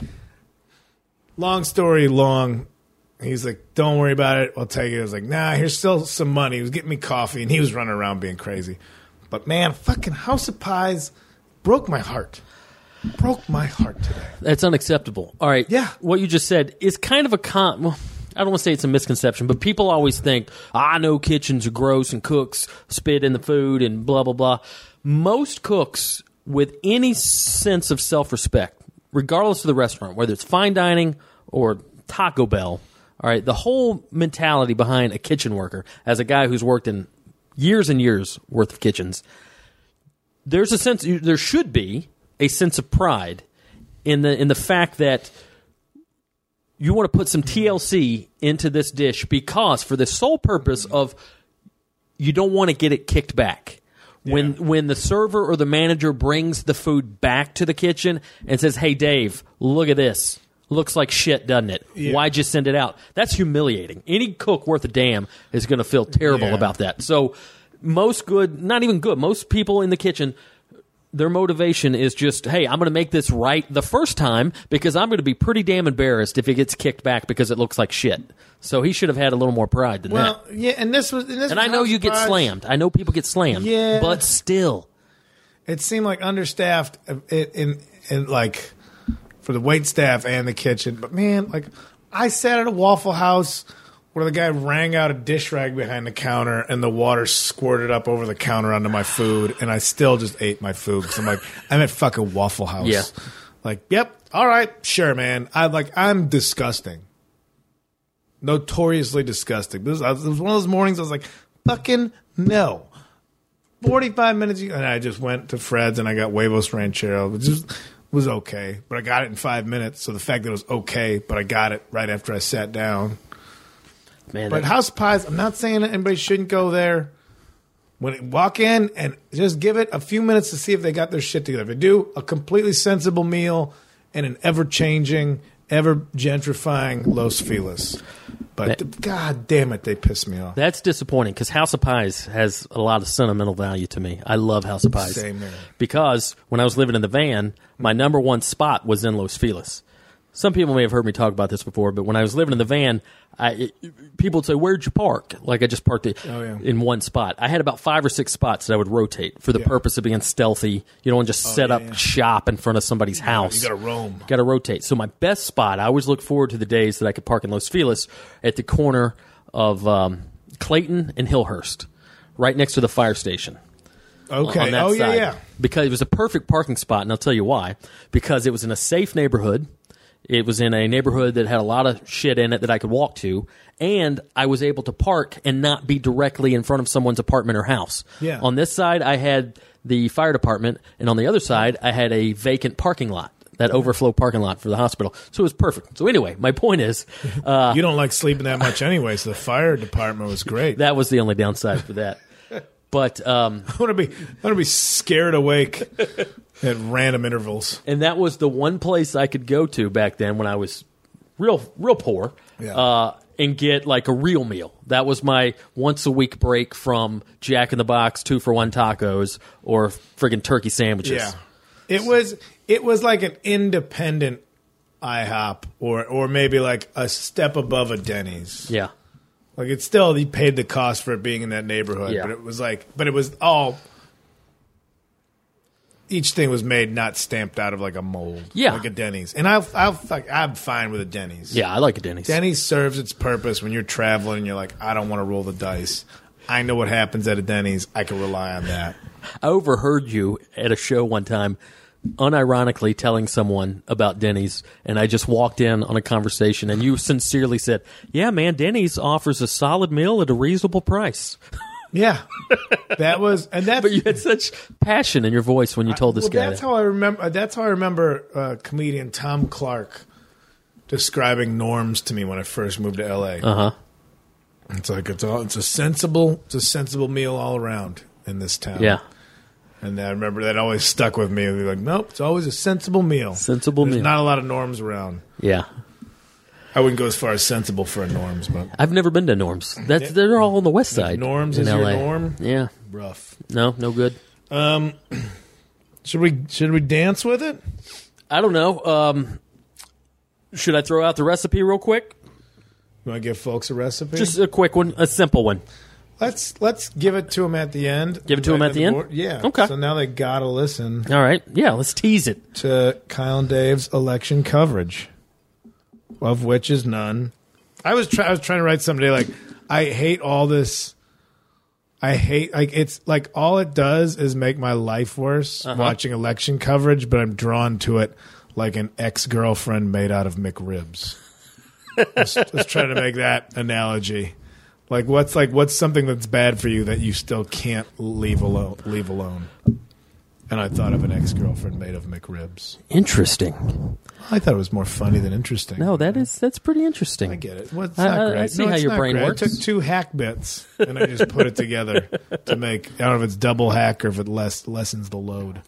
long story long. He's like, don't worry about it. I'll take it. I was like, nah, here's still some money. He was getting me coffee, and he was running around being crazy. But man, fucking House of Pies broke my heart. Broke my heart today. That's unacceptable. All right. Yeah. What you just said is kind of a con. Well, I don't want to say it's a misconception, but people always think, I know kitchens are gross and cooks spit in the food and blah, blah, blah. Most cooks with any sense of self-respect, regardless of the restaurant, whether it's fine dining or Taco Bell, all right, the whole mentality behind a kitchen worker, as a guy who's worked in years and years worth of kitchens, there's a sense, there should be a sense of pride in the in the fact that you want to put some T L C into this dish because for the sole purpose of you don't want to get it kicked back. Yeah. When when the server or the manager brings the food back to the kitchen and says, hey, Dave, look at this. Looks like shit, doesn't it? Yeah. Why'd you send it out? That's humiliating. Any cook worth a damn is going to feel terrible yeah. about that. So most good, not even good, most people in the kitchen, their motivation is just, hey, I'm going to make this right the first time because I'm going to be pretty damn embarrassed if it gets kicked back because it looks like shit. So he should have had a little more pride than well, that. Well, yeah, and this was... And, this and was I know you get slammed. I know people get slammed. Yeah. But still. It seemed like understaffed in, in, in like... for the wait staff and the kitchen. But, man, like, I sat at a Waffle House where the guy rang out a dish rag behind the counter and the water squirted up over the counter onto my food, and I still just ate my food because I'm like, I'm at fucking Waffle House. Yeah. Like, yep, all right, sure, man. I like, I'm disgusting. Notoriously disgusting. It was, it was one of those mornings I was like, fucking no. forty-five minutes, and I just went to Fred's and I got huevos ranchero, which is... was okay, but I got it in five minutes. So the fact that it was okay, but I got it right after I sat down. Man, but that... House of Pies, I'm not saying that anybody shouldn't go there. When it, walk in and just give it a few minutes to see if they got their shit together. If they do, a completely sensible meal and an ever-changing, ever-gentrifying Los Feliz. But that, God damn it, they piss me off. That's disappointing because House of Pies has a lot of sentimental value to me. I love House of Pies. Same here. Because when I was living in the van, my number one spot was in Los Feliz. Some people may have heard me talk about this before, but when I was living in the van, I, it, people would say, where'd you park? Like I just parked it oh, yeah. in one spot. I had about five or six spots that I would rotate for the yeah. purpose of being stealthy. You don't want to just oh, set yeah, up yeah. shop in front of somebody's yeah, house. You got to roam. Got to rotate. So my best spot, I always look forward to the days that I could park in Los Feliz at the corner of um, Clayton and Hillhurst, right next to the fire station. Okay. On that oh, side. yeah, yeah. Because it was a perfect parking spot, and I'll tell you why. Because it was in a safe neighborhood. It was in a neighborhood that had a lot of shit in it that I could walk to, and I was able to park and not be directly in front of someone's apartment or house. Yeah. On this side, I had the fire department, and on the other side, I had a vacant parking lot. that overflow parking lot for the hospital. So it was perfect. So anyway, my point is, uh, You don't like sleeping that much anyway, so the fire department was great. that was the only downside for that. But um, I want to be, I want to be scared awake at random intervals. and that was the one place I could go to back then when I was real, real poor, Yeah. uh, and get like a real meal. That was my once a week break from Jack in the Box two for one tacos or friggin' turkey sandwiches. Yeah, it was, it was like an independent IHOP, or or maybe like a step above a Denny's. Yeah. Like it's still, he paid the cost for it being in that neighborhood, Yeah. but it was like, but it was all. Each thing was made not stamped out of like a mold, Yeah. like a Denny's, and I'll, I'll, like, I'm fine with a Denny's. Yeah, I like a Denny's. Denny's serves its purpose when you're traveling and you're like, I don't want to roll the dice. I know what happens at a Denny's. I can rely on that. I overheard you at a show one time, unironically telling someone about Denny's, and I just walked in on a conversation, and you sincerely said, "Yeah, man, Denny's offers a solid meal at a reasonable price." Yeah, that was, and that's. But you had such passion in your voice when you told this well, guy. that's that. how I remember. That's how I remember uh, comedian Tom Clark describing norms to me when I first moved to L A. Uh huh. It's like it's all it's a sensible, it's a sensible meal all around in this town. Yeah. And I remember that always stuck with me. I'd be like, nope, it's always a sensible meal. Sensible There's meal. not a lot of norms around. Yeah. I wouldn't go as far as sensible for a norms, but I've never been to Norm's. That's they're all on the west side. Norm's in is your L A. norm? Yeah. rough. No, no good. Um, should we should we dance with it? I don't know. Um, should I throw out the recipe real quick? You want to give folks a recipe? Just a quick one, a simple one. let's let's give it to them at the end. Give it to 'em Right at the end? board. Yeah. Okay. So now they gotta listen All right. Yeah, let's tease it. to Kyle and Dave's election coverage, of which is none. I was try- I was trying to write something today like I hate all this. I hate like it's like all it does is make my life worse Uh-huh. watching election coverage, but I'm drawn to it like an ex-girlfriend made out of McRibs. let's, let's try to make that analogy. Like what's like what's something that's bad for you that you still can't leave alone leave alone. And I thought of an ex-girlfriend made of McRibs. Interesting. I thought it was more funny than interesting. No, that is that's pretty interesting. I get it. Well, it's I- not I- I great. see No, how it's your not brain great. works. I took two hack bits and I just put it together to make. I don't know if it's double hack or if it less, lessens the load.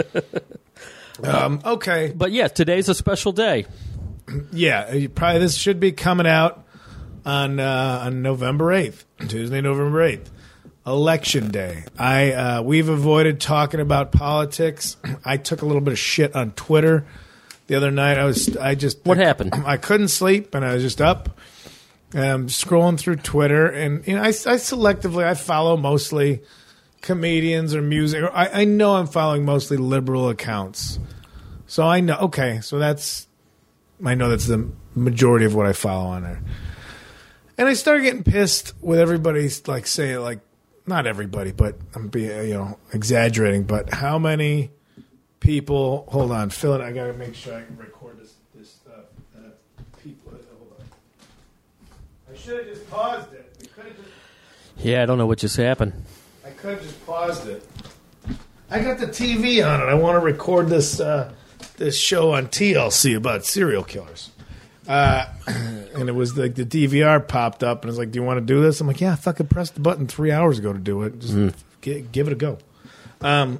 um, okay. But yeah, today's a special day. Yeah, you probably this should be coming out on uh, on November eighth, Tuesday, November eighth, Election Day. I uh, we've avoided talking about politics. I took a little bit of shit on Twitter the other night. I was I just What I, happened? I couldn't sleep and I was just up and I'm scrolling through Twitter and you know I, I selectively I follow mostly comedians or music. Or I, I know I'm following mostly liberal accounts, so I know okay. So that's. I know that's the majority of what I follow on there. And I started getting pissed with everybody, like, saying, like, not everybody, but I'm being, you know, exaggerating, but how many people, hold on, Phil, I got to make sure I can record this, this stuff. Uh, people, hold on. I should have just paused it. I could have just, Yeah, I don't know what just happened. I could have just paused it. I got the T V on it. I want to record this, uh, this show on T L C about serial killers. Uh, and it was like the D V R popped up and it's like, do you want to do this? I'm like, yeah, I fucking pressed the button three hours ago to do it. Just Mm. gi- give it a go. Um,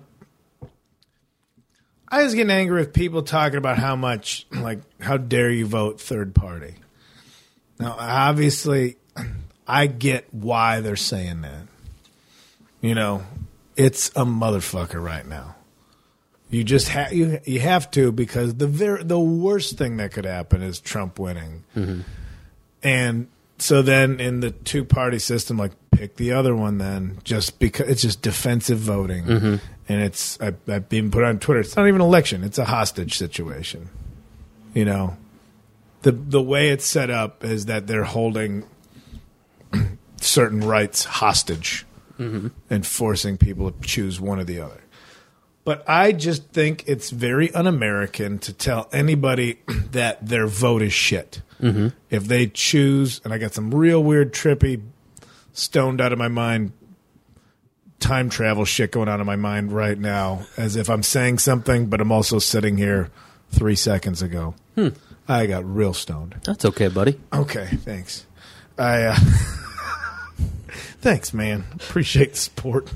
I was getting angry with people talking about how much, like, how dare you vote third party. Now, obviously, I get why they're saying that. You know, it's a motherfucker right now. You just ha- you you have to because the ver- the worst thing that could happen is Trump winning, Mm-hmm. and so then in the two party system, like pick the other one. Then just because it's just defensive voting, Mm-hmm. and it's I, I've been put on Twitter. It's not even an election; it's a hostage situation. You know, the the way it's set up is that they're holding certain rights hostage Mm-hmm. and forcing people to choose one or the other. But I just think it's very un-American to tell anybody that their vote is shit. Mm-hmm. If they choose, and I got some real weird, trippy, stoned out of my mind, time travel shit going on in my mind right now, as if I'm saying something, but I'm also sitting here three seconds ago. Hmm. I got real stoned. That's okay, buddy. Okay, thanks. I uh, thanks, man. Appreciate the support.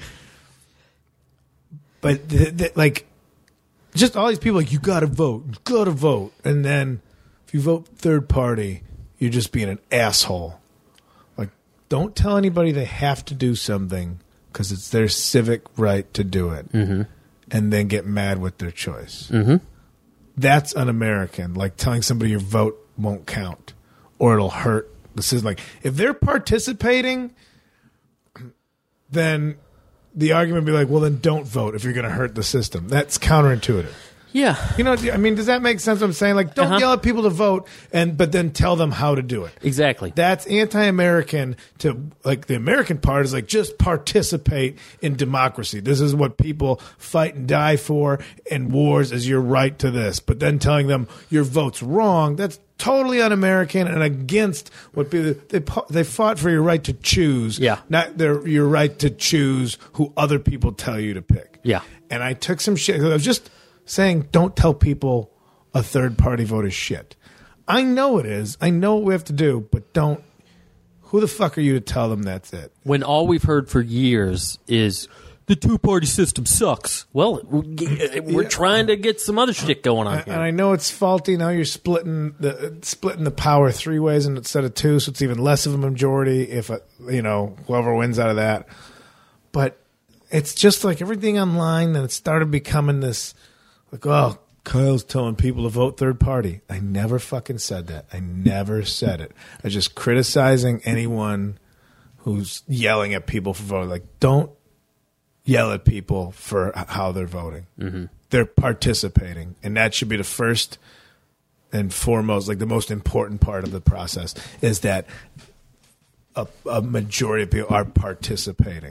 But th- th- like, just all these people like you got to vote, you got to vote, and then if you vote third party, you're just being an asshole. Like, don't tell anybody they have to do something because it's their civic right to do it, mm-hmm. and then get mad with their choice. Mm-hmm. That's un-American. Like telling somebody your vote won't count or it'll hurt the system. Like if they're participating, then the argument would be like, well, then don't vote if you're going to hurt the system. That's counterintuitive. Yeah. You know, I mean, does that make sense what I'm saying? Like, don't Uh-huh. yell at people to vote, and but then tell them how to do it. Exactly. That's anti-American to, like, the American part is like, just participate in democracy. This is what people fight and die for, and wars is your right to this. But then telling them your vote's wrong, that's totally un-American and against what people, they, they fought for your right to choose, Yeah. not their, your right to choose who other people tell you to pick. Yeah. And I took some shit. I was just saying, don't tell people a third party vote is shit. I know it is. I know what we have to do, but don't. Who the fuck are you to tell them that's it? When all we've heard for years is the two-party system sucks. Well, we're Yeah. trying to get some other shit going on And here. I know it's faulty. Now you're splitting the splitting the power three ways instead of two, so it's even less of a majority if a, you know whoever wins out of that. But it's just like everything online, and it started becoming this. Like, oh, Kyle's telling people to vote third party. I never fucking said that. I never said it. I was just criticizing anyone who's yelling at people for voting. Like, don't yell at people for how they're voting. Mm-hmm. They're participating. And that should be the first and foremost, like the most important part of the process is that a, a majority of people are participating.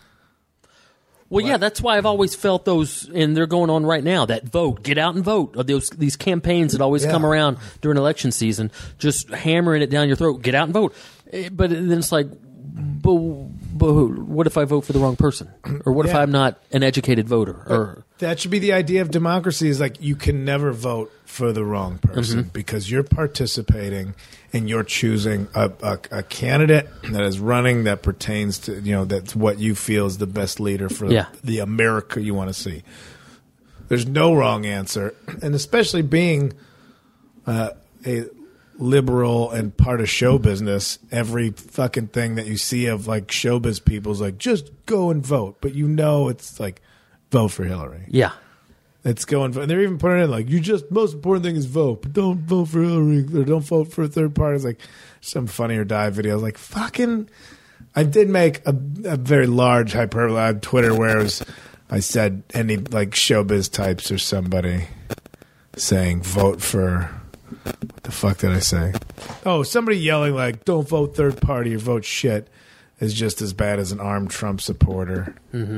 Well, yeah, that's why I've always felt those, and they're going on right now, that vote, get out and vote, or those these campaigns that always Yeah. come around during election season, just hammering it down your throat, get out and vote. Eh, But then it's like, but, but what if I vote for the wrong person? Or what if Yeah. I'm not an educated voter? Or That should be the idea of democracy is like you can never vote for the wrong person because you're participating and you're choosing a, a, a candidate that is running that pertains to, you know, that's what you feel is the best leader for Yeah. the America you want to see. There's no wrong answer. And especially being uh, a liberal and part of show business, every fucking thing that you see of like showbiz people is like, just go and vote. But you know it's like, vote for Hillary. yeah. It's going, and they're even putting it in like, you just, most important thing is vote, but don't vote for Hillary or don't vote for a third party. It's like some Funny or Die video. I was like, fucking, I did make a, a very large hyperbole on Twitter where it was, I said any like showbiz types or somebody saying vote for, what the fuck did I say? Oh, somebody yelling like, don't vote third party or vote shit is just as bad as an armed Trump supporter. Mm-hmm.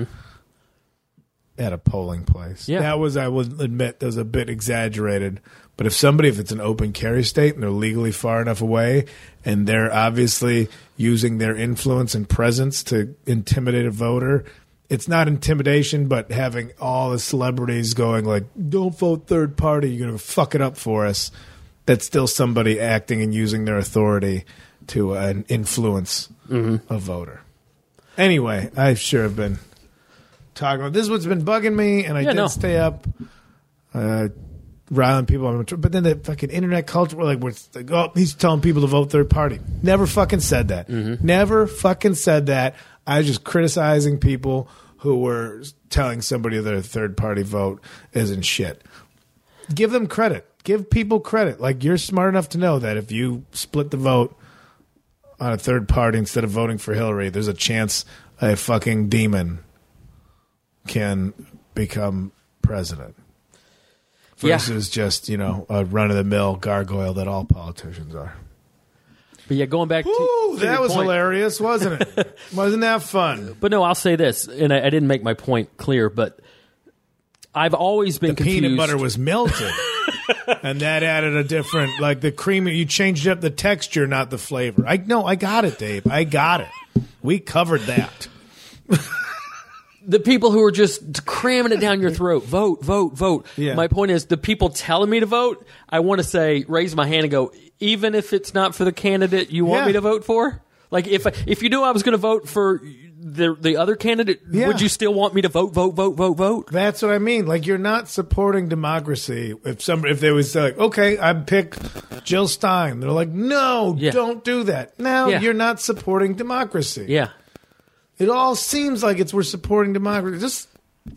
At a polling place. Yeah. That was, I will admit, that was a bit exaggerated. But if somebody, if it's an open carry state and they're legally far enough away and they're obviously using their influence and presence to intimidate a voter, it's not intimidation, but having all the celebrities going like, don't vote third party, you're going to fuck it up for us. That's still somebody acting and using their authority to uh, influence mm-hmm. a voter. Anyway, I sure have been talking about this is what's been bugging me, and I Yeah, did no. stay up uh, riling people on. But then the fucking internet culture, we're like, we're like, oh, he's telling people to vote third party. Never fucking said that. Mm-hmm. Never fucking said that. I was just criticizing people who were telling somebody their third party vote isn't shit. Give them credit. Give people credit. Like, you're smart enough to know that if you split the vote on a third party instead of voting for Hillary, there's a chance a fucking demon can become president versus Yeah. just, you know, a run-of-the-mill gargoyle that all politicians are. But yeah, going back to, Ooh, to that your was point- hilarious, wasn't it? Wasn't that fun? But no, I'll say this, and I, I didn't make my point clear, but I've always been The confused. peanut butter was melted, and that added a different, like the cream. You changed up the texture, not the flavor. I no, I got it, Dave. I got it. We covered that. the people who are just cramming it down your throat, vote, vote, vote. Yeah. My point is, the people telling me to vote, I want to say, raise my hand and go, even if it's not for the candidate you want Yeah. me to vote for? Like, if if you knew I was going to vote for the the other candidate, Yeah. would you still want me to vote, vote, vote, vote, vote? That's what I mean. Like, you're not supporting democracy. If some, if they was like, okay, I pick Jill Stein, they're like, no, Yeah. don't do that. Now Yeah. you're not supporting democracy. Yeah. It all seems like it's we're supporting democracy. Just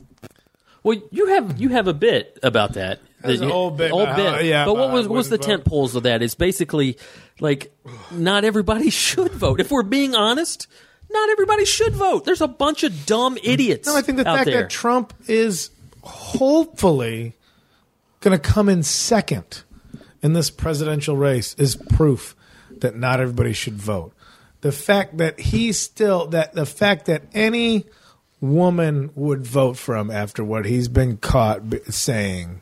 Well, you have you have a bit about that. That's That an you- old bit Old about bit. how- yeah, but what about was I what was the wouldn't tent vote. poles of that? It's basically like not everybody should vote. If we're being honest, not everybody should vote. There's a bunch of dumb idiots. no. I think the out fact there. that Trump is hopefully going to come in second in this presidential race is proof that not everybody should vote. The fact that he's still that the fact that any woman would vote for him after what he's been caught b- saying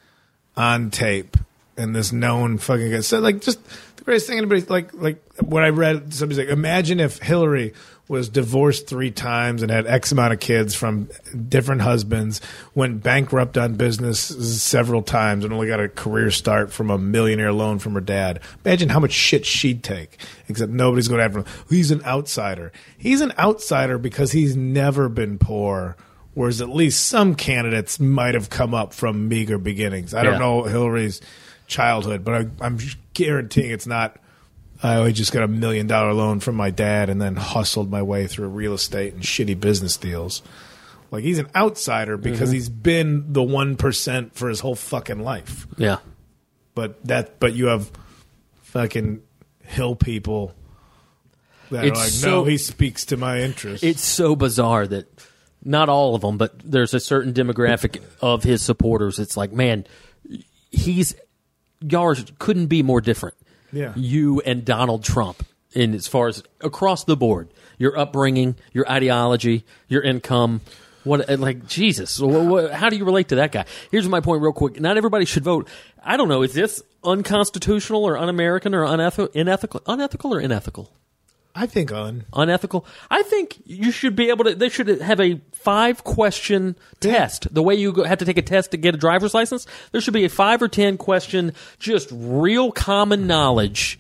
on tape and this known fucking guy. So like just the greatest thing anybody like like when I read somebody's like imagine if Hillary was divorced three times and had X amount of kids from different husbands, went bankrupt on business several times and only got a career start from a millionaire loan from her dad. Imagine how much shit she'd take, except nobody's going after him. He's an outsider. He's an outsider because he's never been poor, whereas at least some candidates might have come up from meager beginnings. I don't Yeah. know Hillary's childhood, but I, I'm guaranteeing it's not I just got a million dollar loan from my dad and then hustled my way through real estate and shitty business deals. Like he's an outsider because Mm-hmm. he's been the one percent for his whole fucking life. yeah. But that, but you have fucking hill people that It's are like, so- no, he speaks to my interests. It's so bizarre that not all of them, but there's a certain demographic of his supporters. It's like, man, he's y'all couldn't be more different. Yeah. You and Donald Trump, in as far as across the board, your upbringing, your ideology, your income. What like Jesus? What, what, how do you relate to that guy? Here's my point, real quick. Not everybody should vote. I don't know. Is this unconstitutional or un-American or unethical? Unethical, unethical or unethical? I think on. Unethical. I think you should be able to. They should have a five question test. The way you go, have to take a test to get a driver's license. There should be a five or ten question, just real common knowledge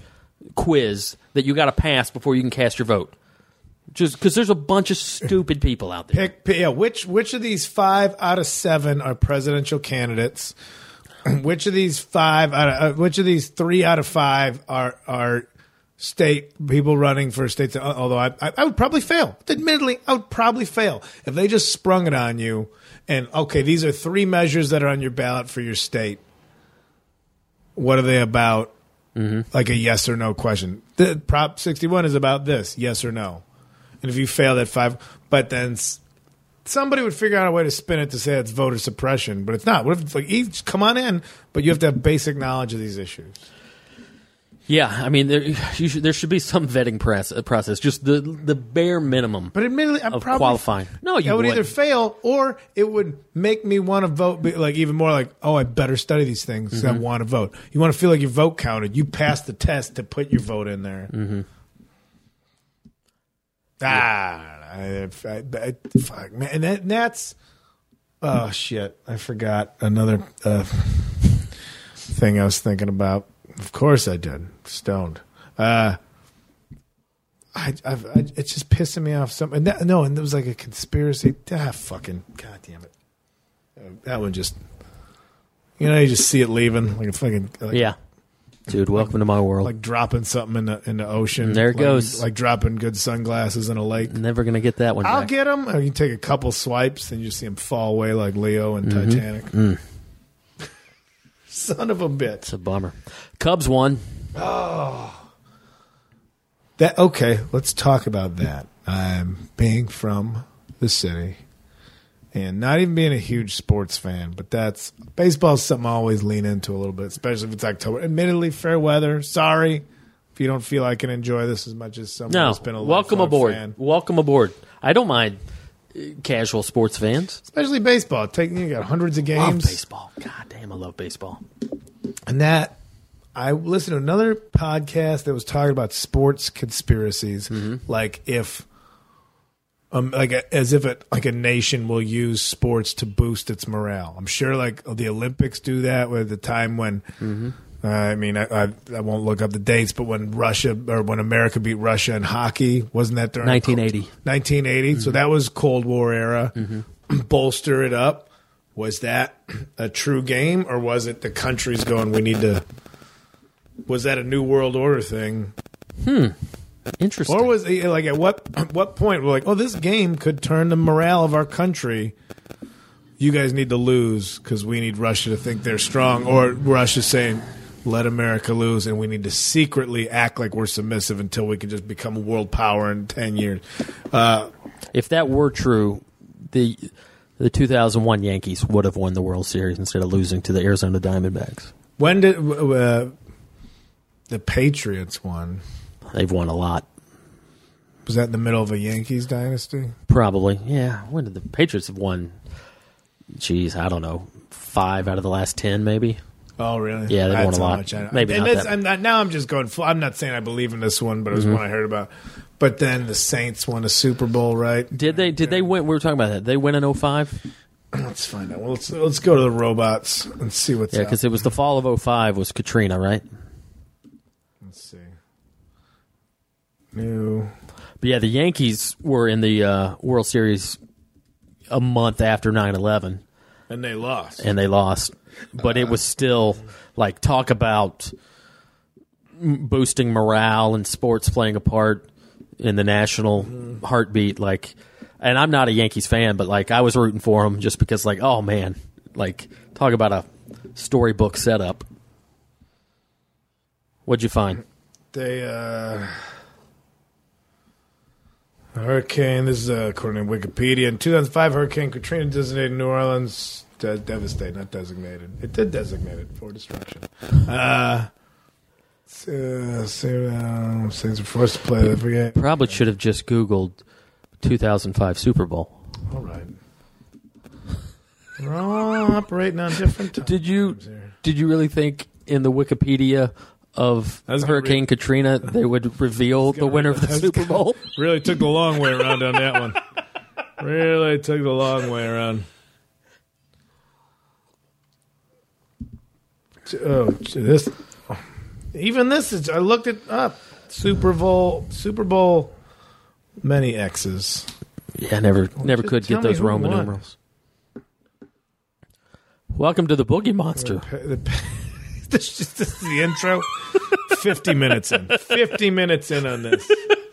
quiz that you got to pass before you can cast your vote. Just because there's a bunch of stupid people out there. Pick, pick, yeah, which which of these five out of seven are presidential candidates? Which of these five out of uh, which of these three out of five are are state people running for states? Although I, I I would probably fail. Admittedly, I would probably fail if they just sprung it on you. And okay, these are three measures that are on your ballot for your state. What are they about? Mm-hmm. Like a yes or no question. The Prop sixty-one is about this, yes or no. And if you fail at five, but then s- somebody would figure out a way to spin it to say it's voter suppression, but it's not. What if it's like, each, come on in, but you have to have basic knowledge of these issues. Yeah, I mean, there, you should, there should be some vetting press, uh, process, just the the bare minimum. But admittedly, I'm Of probably qualifying. No, you I would either wouldn't. fail or it would make me want to vote. be- Like even more like, oh, I better study these things. 'Cause Mm-hmm. I want to vote. You want to feel like your vote counted. You passed the test to put your vote in there. Mm-hmm. Ah, I, I, I, fuck, man, and that, that's oh shit. I forgot another uh, thing I was thinking about. Of course, I did. Stoned. Uh, I, I, I, it's just pissing me off. Some and that, no, and there was like a conspiracy. Ah, fucking god damn it! Uh, that one just, you know, you just see it leaving like a fucking like, Yeah, dude, welcome to my world. like dropping something in the in the ocean. There it like, goes. like dropping good sunglasses in a lake. Never gonna get that one I'll back. get them. Or you take a couple swipes, and you see them fall away like Leo and Mm-hmm. Titanic. Mm. Son of a bitch. It's a bummer. Cubs won. That okay, let's talk about that. I'm being from the city and not even being a huge sports fan, but that's baseball is something I always lean into a little bit, especially if it's October. Admittedly, fair weather. Sorry if you don't feel I can enjoy this as much as someone No, who's been a welcome lifelong aboard. fan. Welcome aboard. I don't mind uh, casual sports fans. Especially baseball. Taking you got hundreds of Love games. baseball. God damn, I love baseball. And that I listened to another podcast that was talking about sports conspiracies, like if um, like a, as if it like a nation will use sports to boost its morale. I'm sure like the Olympics do that with the time when. Mm-hmm. Uh, I mean, I, I I won't look up the dates, but when Russia or when America beat Russia in hockey, wasn't that during nineteen eighty? nineteen eighty. Mm-hmm. So that was Cold War era. Mm-hmm. Bolster it up. Was that a true game, or was it the countries going, we need to? Was that a New World Order thing? Hmm. Interesting. Or was it like at what at what point we're like, oh, this game could turn the morale of our country. You guys need to lose because we need Russia to think they're strong, or Russia saying, let America lose, and we need to secretly act like we're submissive until we can just become a world power in ten years. Uh, if that were true, the the two thousand one Yankees would have won the World Series instead of losing to the Arizona Diamondbacks. When did uh, the Patriots won? They've won a lot. Was that in the middle of a Yankees dynasty? Probably, yeah. When did the Patriots have won? Jeez, I don't know. Five out of the last ten, maybe. Oh, really? Yeah, they won a lot. Much. Maybe and not that. I'm not, now I'm just going full. I'm not saying I believe in this one, but it was mm-hmm. one I heard about. But then the Saints won a Super Bowl, right? Did they? Did they win? We were talking about that. Did they win in oh five? Let's find out. Well, let's let's go to the robots and see what's. Yeah, because it was the fall of oh five was Katrina, right? Let's see. New. But yeah, the Yankees were in the uh, World Series a month after nine eleven. And they lost. And they lost. But it was still, like, talk about boosting morale and sports playing a part in the national mm-hmm. heartbeat. Like, and I'm not a Yankees fan, but, like, I was rooting for them just because, like, oh, man. Like, talk about a storybook setup. What'd you find? They, uh... Hurricane, this is uh, according to Wikipedia. In two thousand five, Hurricane Katrina designated New Orleans, de- devastated, not designated. It did designate it for destruction. Uh, so, so, uh, Saints were forced to play the free game. Probably should have just Googled two thousand five Super Bowl. All right. We're all operating on different times. Did you, did you really think in the Wikipedia of Hurricane re- Katrina they would reveal the winner of the Super Bowl? Really took the long way around on that one. Really took the long way around. Oh, this, even this is. I looked it up. Super Bowl, Super Bowl, many X's. Yeah, I never, never could get those Roman won. numerals. Welcome to the Boogie Monster. The, the, This, this is the intro. Fifty minutes in. Fifty minutes in on this.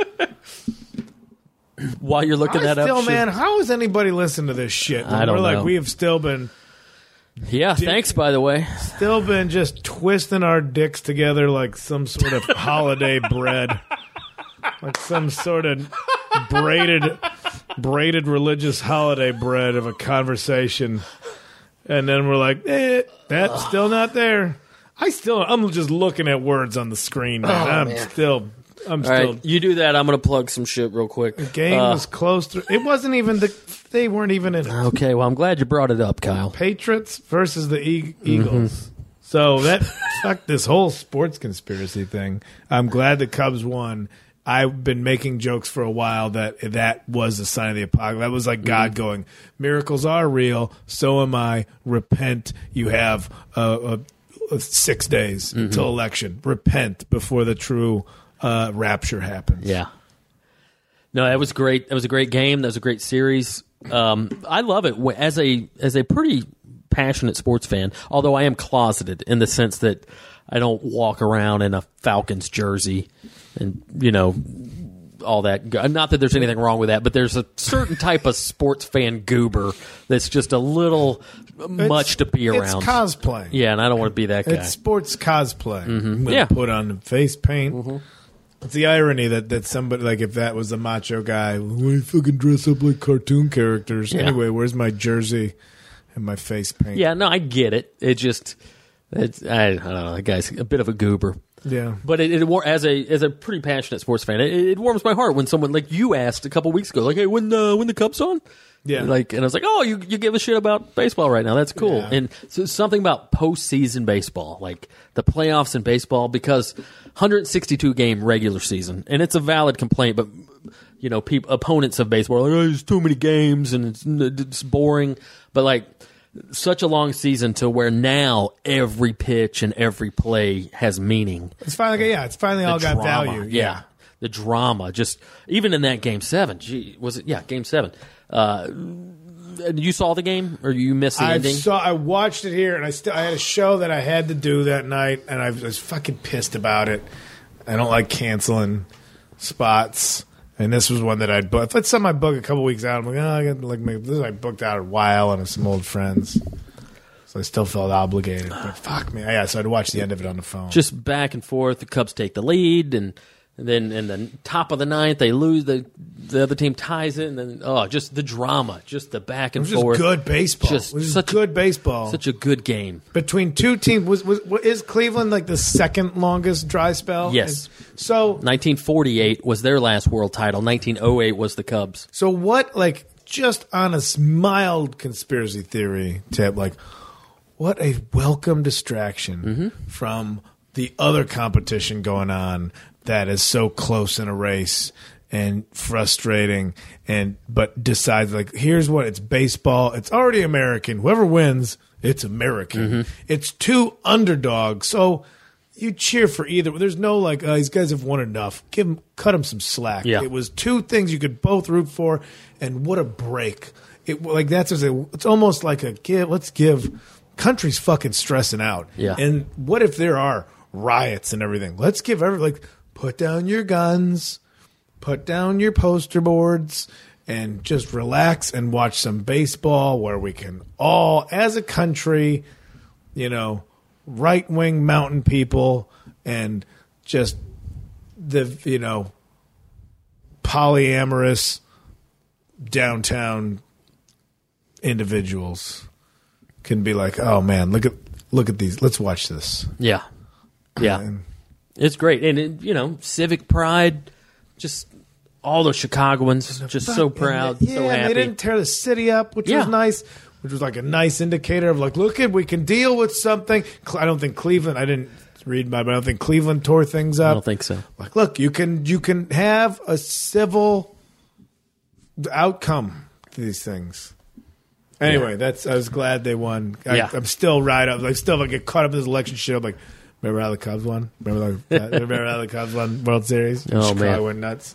While you're looking I that still, up, man, should... how is anybody listening to this shit? I don't We're like know. we have still been. Yeah, dick, thanks. By the way, still been just twisting our dicks together like some sort of holiday bread, like some sort of braided, braided religious holiday bread of a conversation, and then we're like, eh, that's still not there. I still, I'm just looking at words on the screen, man. Oh, I'm man. still, I'm All still. right, you do that. I'm going to plug some shit real quick. The game uh, was close to. It wasn't even the. They weren't even in it. Okay, well, I'm glad you brought it up, Kyle. Patriots versus the e- Eagles. Mm-hmm. So that fuck this whole sports conspiracy thing. I'm glad the Cubs won. I've been making jokes for a while that that was a sign of the apocalypse. That was like God mm-hmm. going, miracles are real. So am I. Repent. You have a. a Six days mm-hmm. until election. Repent before the true uh, rapture happens. Yeah. No, that was great. That was a great game. That was a great series. Um, I love it as a as a pretty passionate sports fan. Although I am closeted in the sense that I don't walk around in a Falcons jersey and you know all that. Not that there's anything wrong with that, but there's a certain type of sports fan goober that's just a little much it's, to be around. It's cosplay. Yeah, and I don't want to be that guy. It's sports cosplay. Mm-hmm. With Yeah. Put on face paint. Mm-hmm. It's the irony that, that somebody, like if that was a macho guy, why you fucking dress up like cartoon characters? Yeah. Anyway, where's my jersey and my face paint? Yeah, no, I get it. It just, it's, I, I don't know, that guy's a bit of a goober. Yeah. But it, it war- as a as a pretty passionate sports fan, it, it warms my heart when someone like you asked a couple weeks ago, like, "Hey, when uh, when the Cubs on?" Yeah. Like, and I was like, "Oh, you you give a shit about baseball right now? That's cool." Yeah. And so something about postseason baseball, like the playoffs in baseball, because one hundred sixty-two game regular season, and it's a valid complaint, but you know, people, opponents of baseball are like, "Oh, there's too many games and it's it's boring," but like. Such a long season to where now every pitch and every play has meaning. It's finally, yeah, it's finally The all got drama, value. Yeah. The drama, just even in that game seven. Gee, was it? Yeah, game seven. Uh, you saw the game, or you missed the I ending? saw. I watched it here, and I still I had a show that I had to do that night, and I was fucking pissed about it. I don't like canceling spots, and this was one that I'd booked. It's something I booked a couple weeks out. I'm like, oh, I got like maybe, this I booked out a while and some old friends, so I still felt obligated. But fuck me, yeah. So I'd watch the end of it on the phone. Just back and forth. The Cubs take the lead, and, and then in the top of the ninth, they lose. The the other team ties it, and then oh, just the drama, just the back and it was just forth. good baseball. Just it was such just good baseball. Such a good game. Between two teams, was, was is Cleveland like the second longest dry spell? Yes. And so nineteen forty-eight was their last world title. nineteen oh eight was the Cubs. So what, like, just on a mild conspiracy theory tip, like, what a welcome distraction Mm-hmm. from the other competition going on that is so close in a race and frustrating, and but decides, like, here's what, it's baseball, it's already American. Whoever wins, it's American. Mm-hmm. It's two underdogs, so you cheer for either. There's no like, uh, these guys have won enough. Give them, cut them some slack. Yeah. It was two things you could both root for, and what a break! It like that's just a, it's almost like a give. Let's give. Country's fucking stressing out. Yeah. And what if there are riots and everything? Let's give every like put down your guns, put down your poster boards, and just relax and watch some baseball where we can all, as a country, you know, right-wing mountain people and just the, you know, polyamorous downtown individuals can be like, oh man, look at look at these. Let's watch this. Yeah. Yeah. And It's great. And, it, you know, civic pride, just all those Chicagoans, just so fuck, proud, and they- so yeah, and happy. they didn't tear the city up, which Yeah. was nice. Which was like a nice indicator of like, look at, we can deal with something. Cle- I don't think Cleveland. I didn't read about, it, but I don't think Cleveland tore things up. I don't think so. Like, look, you can you can have a civil outcome to these things. Anyway, Yeah. that's. I was glad they won. I, Yeah. I'm still right up. I still like, get caught up in this election shit. I'm like, remember how the Cubs won? Remember, like, remember how the Cubs won World Series? Oh, Chicago man. went nuts.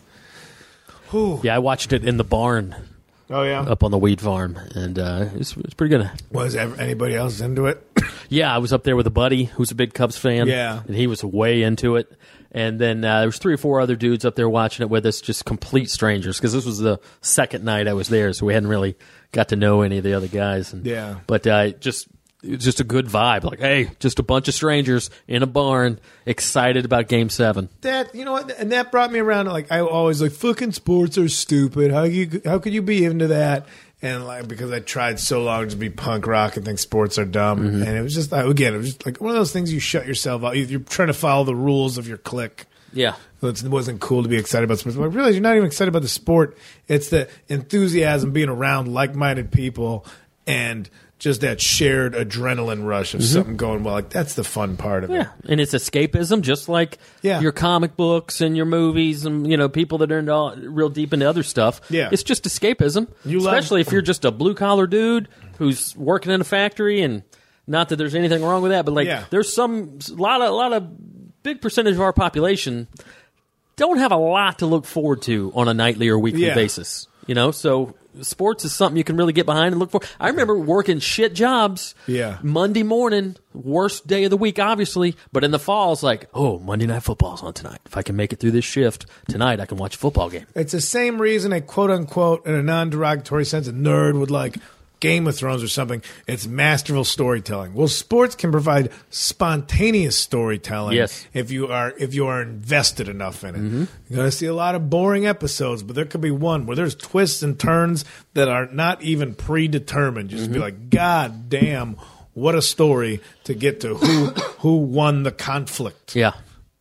Whew. Yeah, I watched it in the barn Oh yeah. up on the wheat farm, and uh, it's it's pretty good. Was ever, anybody else into it? Yeah, I was up there with a buddy who's a big Cubs fan. Yeah. And he was way into it. And then uh, there was three or four other dudes up there watching it with us, just complete strangers, because this was the second night I was there, so we hadn't really got to know any of the other guys. And, Yeah. But uh, just it was just a good vibe. Like, hey, just a bunch of strangers in a barn, excited about Game Seven. That, you know what, and that brought me around. Like, I always like, fucking sports are stupid. How you how could you be into that? And like, because I tried so long to be punk rock and think sports are dumb, Mm-hmm. and it was just like, again, it was just like one of those things you shut yourself out. You're trying to follow the rules of your clique. Yeah. So it wasn't cool to be excited about sports. But I realize you're not even excited about the sport. It's the enthusiasm, being around like-minded people, and just that shared adrenaline rush of something going well. Like, that's the fun part of Mm-hmm. Yeah, and it's escapism, just like Yeah. your comic books and your movies, and you know people that are into all, real deep into other stuff. Yeah. It's just escapism, You love- especially if you're just a blue collar dude who's working in a factory. And not that there's anything wrong with that, but like Yeah. there's some a lot of a lot of big percentage of our population don't have a lot to look forward to on a nightly or weekly Yeah. basis. You know, so sports is something you can really get behind and look for. I remember working shit jobs. Yeah. Monday morning, worst day of the week, obviously, but in the fall, it's like, oh, Monday Night Football's on tonight. If I can make it through this shift tonight, I can watch a football game. It's the same reason a quote-unquote, in a non-derogatory sense, a nerd would like Game of Thrones or something. It's masterful storytelling. Well, sports can provide spontaneous storytelling. Yes. if you are if you are invested enough in it. Mm-hmm. You're going to see a lot of boring episodes, but there could be one where there's twists and turns that are not even predetermined. Just Mm-hmm. be like, God damn, what a story to get to who who won the conflict. Yeah.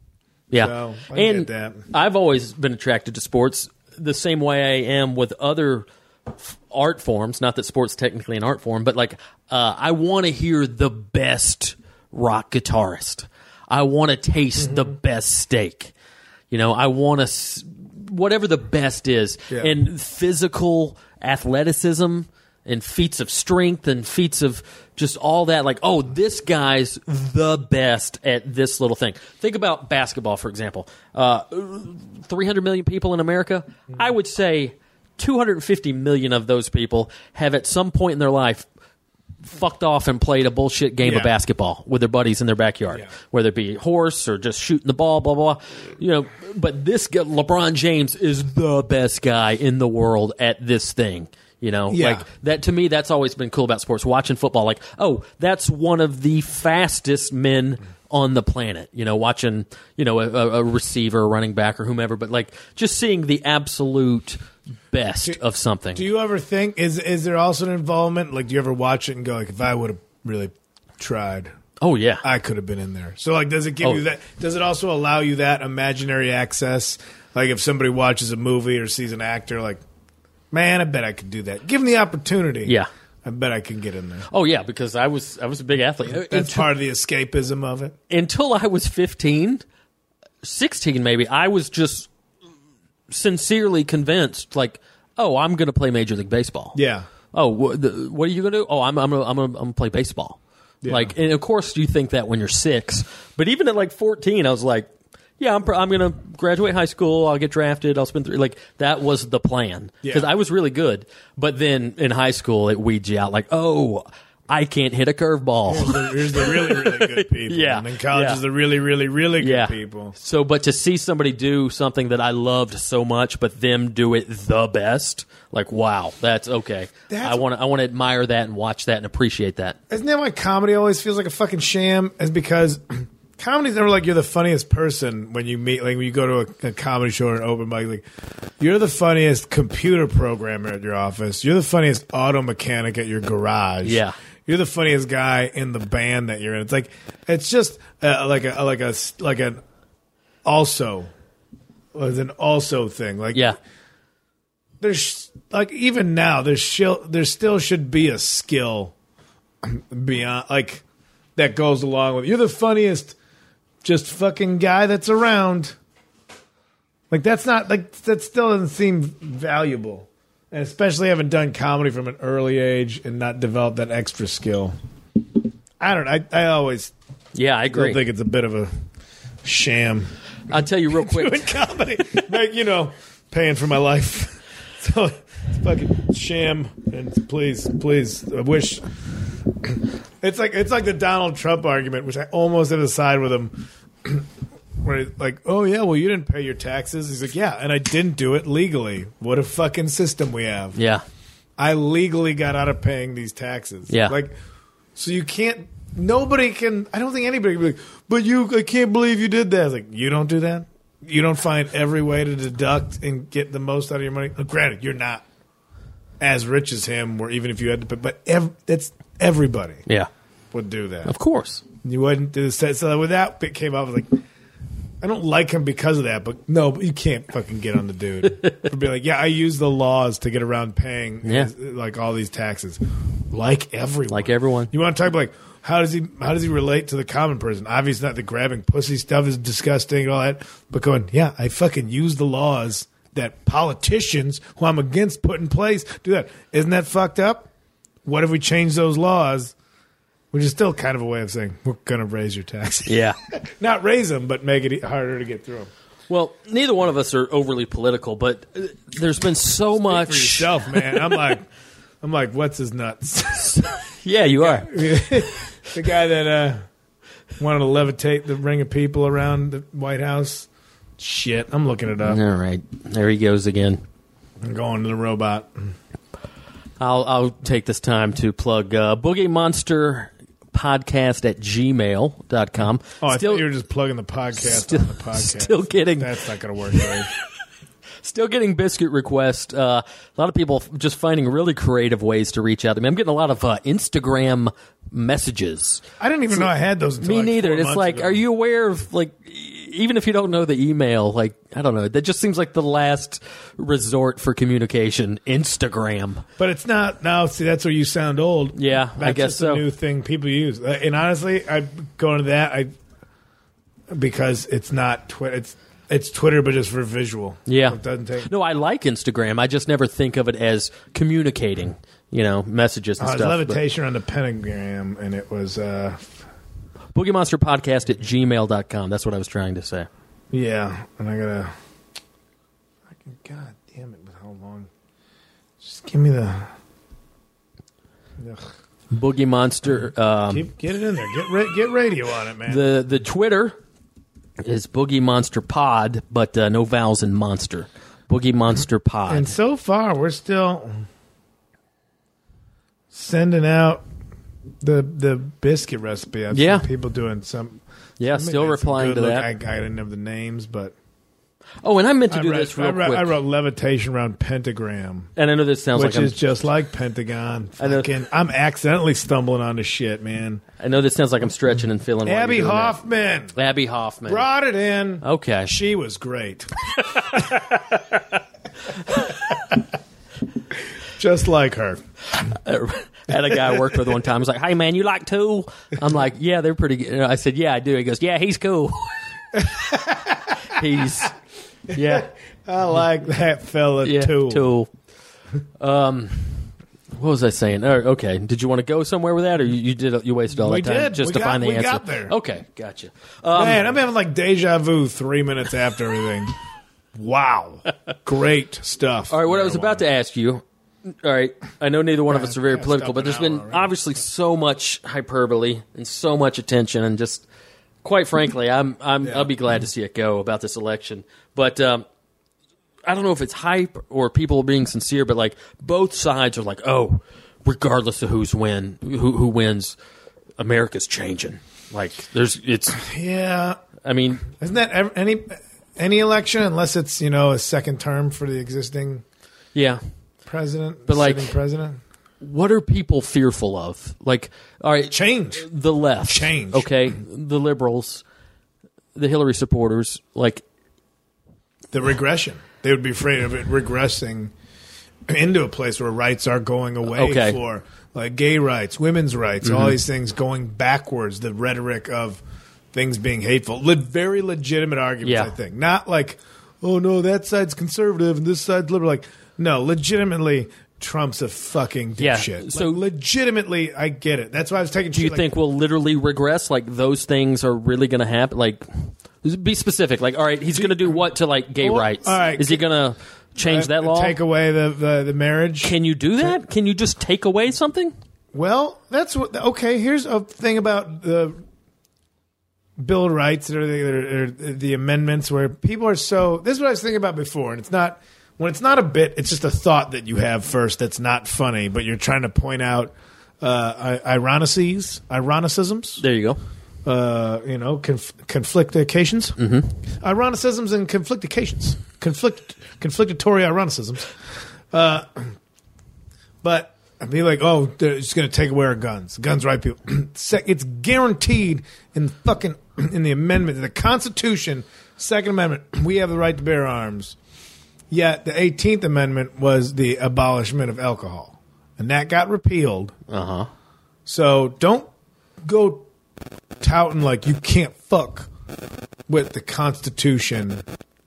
Yeah. So, I and get that. I've always been attracted to sports the same way I am with other f- art forms. Not that sports technically an art form, but like uh, I want to hear the best rock guitarist. I want to taste mm-hmm. the best steak. You know, I want to s- whatever the best is. Yeah. And physical athleticism and feats of strength and feats of just all that. Like, oh, this guy's the best at this little thing. Think about basketball, for example. Uh, three hundred million people in America. I would say two hundred fifty million of those people have at some point in their life fucked off and played a bullshit game Yeah. of basketball with their buddies in their backyard, Yeah. whether it be horse or just shooting the ball, blah, blah, blah. You know, but this guy, LeBron James is the best guy in the world at this thing. You know, Yeah. like that to me, that's always been cool about sports. Watching football, like, oh, that's one of the fastest men on the planet. You know, watching, you know, a, a receiver, a running back, or whomever, but like just seeing the absolute best Do- of something. Do you ever think is is there also an involvement? Like, do you ever watch it and go, like, if I would have really tried, oh yeah, I could have been in there. So, like, does it give Oh. you that? Does it also allow you that imaginary access? Like, if somebody watches a movie or sees an actor, like, man, I bet I could do that. Give them the opportunity. Yeah. I bet I can get in there. oh yeah, because I was I was a big athlete. That's Until- part of the escapism of it. until I was fifteen, sixteen maybe, I was just sincerely convinced, like, oh, I'm going to play Major League Baseball. Yeah. Oh, wh- the, what are you going to do? Oh, I'm I'm gonna, I'm gonna, I'm gonna play baseball. Yeah. Like, and of course you think that when you're six, but even at like fourteen, I was like, yeah, I'm pr- I'm going to graduate high school. I'll get drafted. I'll spend three. Like, that was the plan because Yeah. I was really good. But then in high school, it weeds you out. Like, oh, I can't hit a curveball. Here's the, here's the really, really good people. Yeah. And then college Yeah. is the really, really, really good Yeah. people. So, but to see somebody do something that I loved so much, but them do it the best, like, wow, that's okay. That's- I want to, I want to admire that and watch that and appreciate that. Isn't that why comedy always feels like a fucking sham? Is because comedy's never like you're the funniest person when you meet, like when you go to a, a comedy show or an open mic. Like, you're the funniest computer programmer at your office. You're the funniest auto mechanic at your garage. Yeah. You're the funniest guy in the band that you're in. It's like it's just uh, like a like a like an also, it's an also thing. Like Yeah. there's like even now there's still there still should be a skill beyond like that goes along with you're the funniest just fucking guy that's around. Like that's not like that still doesn't seem valuable. And especially having done comedy from an early age and not developed that extra skill. I don't know. I, I always Yeah, I still agree. think it's a bit of a sham. I'll tell you real Doing quick. comedy. Like, you know, paying for my life. So it's fucking sham. And please, please, I wish. It's like it's like the Donald Trump argument, which I almost had to side with him. Where he's like, oh yeah, well you didn't pay your taxes. He's like, yeah, and I didn't do it legally. What a fucking system we have. Yeah. I legally got out of paying these taxes. Yeah. Like, so you can't. Nobody can. I don't think anybody can be like, but you. I can't believe you did that. I was like, you don't do that. You don't find every way to deduct and get the most out of your money. Now, granted, you're not as rich as him, or even if you had to. But but ev- that's everybody Yeah. would do that. Of course. You wouldn't do that. So when that bit came up, I was like, I don't like him because of that, but no, but you can't fucking get on the dude. To be like, yeah, I use the laws to get around paying Yeah. like all these taxes. Like everyone. Like everyone. You want to talk about like how does he how does he relate to the common person? Obviously not the grabbing pussy stuff is disgusting and all that, but going, yeah, I fucking use the laws that politicians who I'm against put in place do that. Isn't that fucked up? What if we change those laws? Which is still kind of a way of saying we're going to raise your taxes. Yeah. Not raise them, but make it harder to get through them. Well, neither one of us are overly political, but uh, there's been so much. For yourself, man. I'm like, I'm like, what's his nuts? Yeah, you are. The guy that uh, wanted to levitate the ring of people around the White House. Shit, I'm looking it up. All right. There he goes again. I'm going to the robot. I'll, I'll take this time to plug uh, Boogie Monster podcast at gmail dot com. Oh, I still, thought you were just plugging the podcast still, on the podcast. Still getting, That's not going to work, right? still getting biscuit requests. Uh, a lot of people just finding really creative ways to reach out to me. I'm getting a lot of uh, Instagram messages. I didn't even know I had those until Me like neither. four It's months like, ago. are you aware of like even if you don't know the email, like, I don't know, that just seems like the last resort for communication. Instagram. But it's not now. See, that's where you sound old. Yeah, that's I guess just so. a new thing people use. Uh, And honestly, I go into that I because it's not Twitter. It's it's Twitter, but just for visual. Yeah. It doesn't take. No, I like Instagram. I just never think of it as communicating, you know, messages and Uh, it was stuff. levitation on the pentagram, and it was uh, But Boogie Monster Podcast at gmail dot com. That's what I was trying to say. yeah. And I gotta. Fucking God damn it! With how long? Just give me the. Ugh. Boogie Monster. Um, Keep get it in there. Get ra- get radio on it, man. the the Twitter is Boogie Monster Pod, but uh, no vowels in monster. Boogie Monster Pod. And so far, we're still sending out the the biscuit recipe. I've Yeah. seen people doing some. yeah, somebody still made some replying good to look. that. I, I didn't have the names, but oh, and I meant to I, do read, this real I, wrote, quick. I wrote levitation around pentagram, and I know this sounds which like I'm, is just like Pentagon. I know. Fucking, I'm accidentally stumbling onto shit, man. I know this sounds like I'm stretching and feeling. while Abby you're doing that. Hoffman Abby Hoffman. brought it in. Okay. She was great. Just like her. I had a guy I worked with one time. He's like, "Hey man, you like Tool?" I'm like, "Yeah, they're pretty good." I said, "Yeah, I do." He goes, "Yeah, he's cool." he's yeah, I like that fella yeah, too. Tool. Um, what was I saying? Oh, okay, did you want to go somewhere with that, or you, you did? You wasted all We that time did. just We to got- find the we answer. got there. Okay, gotcha. Um, Man, I'm having like deja vu three minutes after everything. Wow. Great stuff. all right, what I was about to ask you. All right, I know neither one of us are very Yeah, political, stop but an there's hour been already. obviously so much hyperbole and so much attention, and just quite frankly, I'm, I'm Yeah. I'll be glad to see it go about this election. But um, I don't know if it's hype or people being sincere, but like both sides are like, oh, regardless of who's win, who who wins, America's changing. Like there's, it's. Yeah. I mean, Isn't that ev- any any election, unless it's, you know, a second term for the existing yeah. president, But, like- sitting president? What are people fearful of? Like, all right, Change. the left, Change. okay, the liberals, the Hillary supporters, like, The regression. They would be afraid of it regressing into a place where rights are going away Okay. for like gay rights, women's rights, Mm-hmm. all these things going backwards, the rhetoric of things being hateful. Le- very legitimate arguments, Yeah. I think. Not like, oh no, that side's conservative and this side's liberal. Like, no, legitimately, Trump's a fucking Yeah, dipshit. so- Like, legitimately, I get it. That's why I was taking do you shit like, think we'll literally regress? Like, those things are really going to happen? Like, be specific. Like, all right, he's going to do what to, like, gay Well, rights? all right. Is he going to change that law? Take away the, the, the marriage? Can you do that? Can you just take away something? Well, that's what. Okay, here's a thing about the Bill of Rights or the, or, or the amendments where people are so. This is what I was thinking about before, and it's not when it's not a bit. It's just a thought that you have first that's not funny, but you're trying to point out uh, ironices, ironicisms. There you go. Uh, you know, conf- conflictications, mm-hmm. ironicisms, and conflictications, conflict, conflictatory ironicisms. Uh, but. I'd be like, oh, they're just going to take away our guns. Guns, right, people. It's guaranteed in fucking in the amendment, the Constitution, Second Amendment, we have the right to bear arms. Yet the eighteenth Amendment was the abolishment of alcohol, and that got repealed. Uh huh. So don't go touting like you can't fuck with the Constitution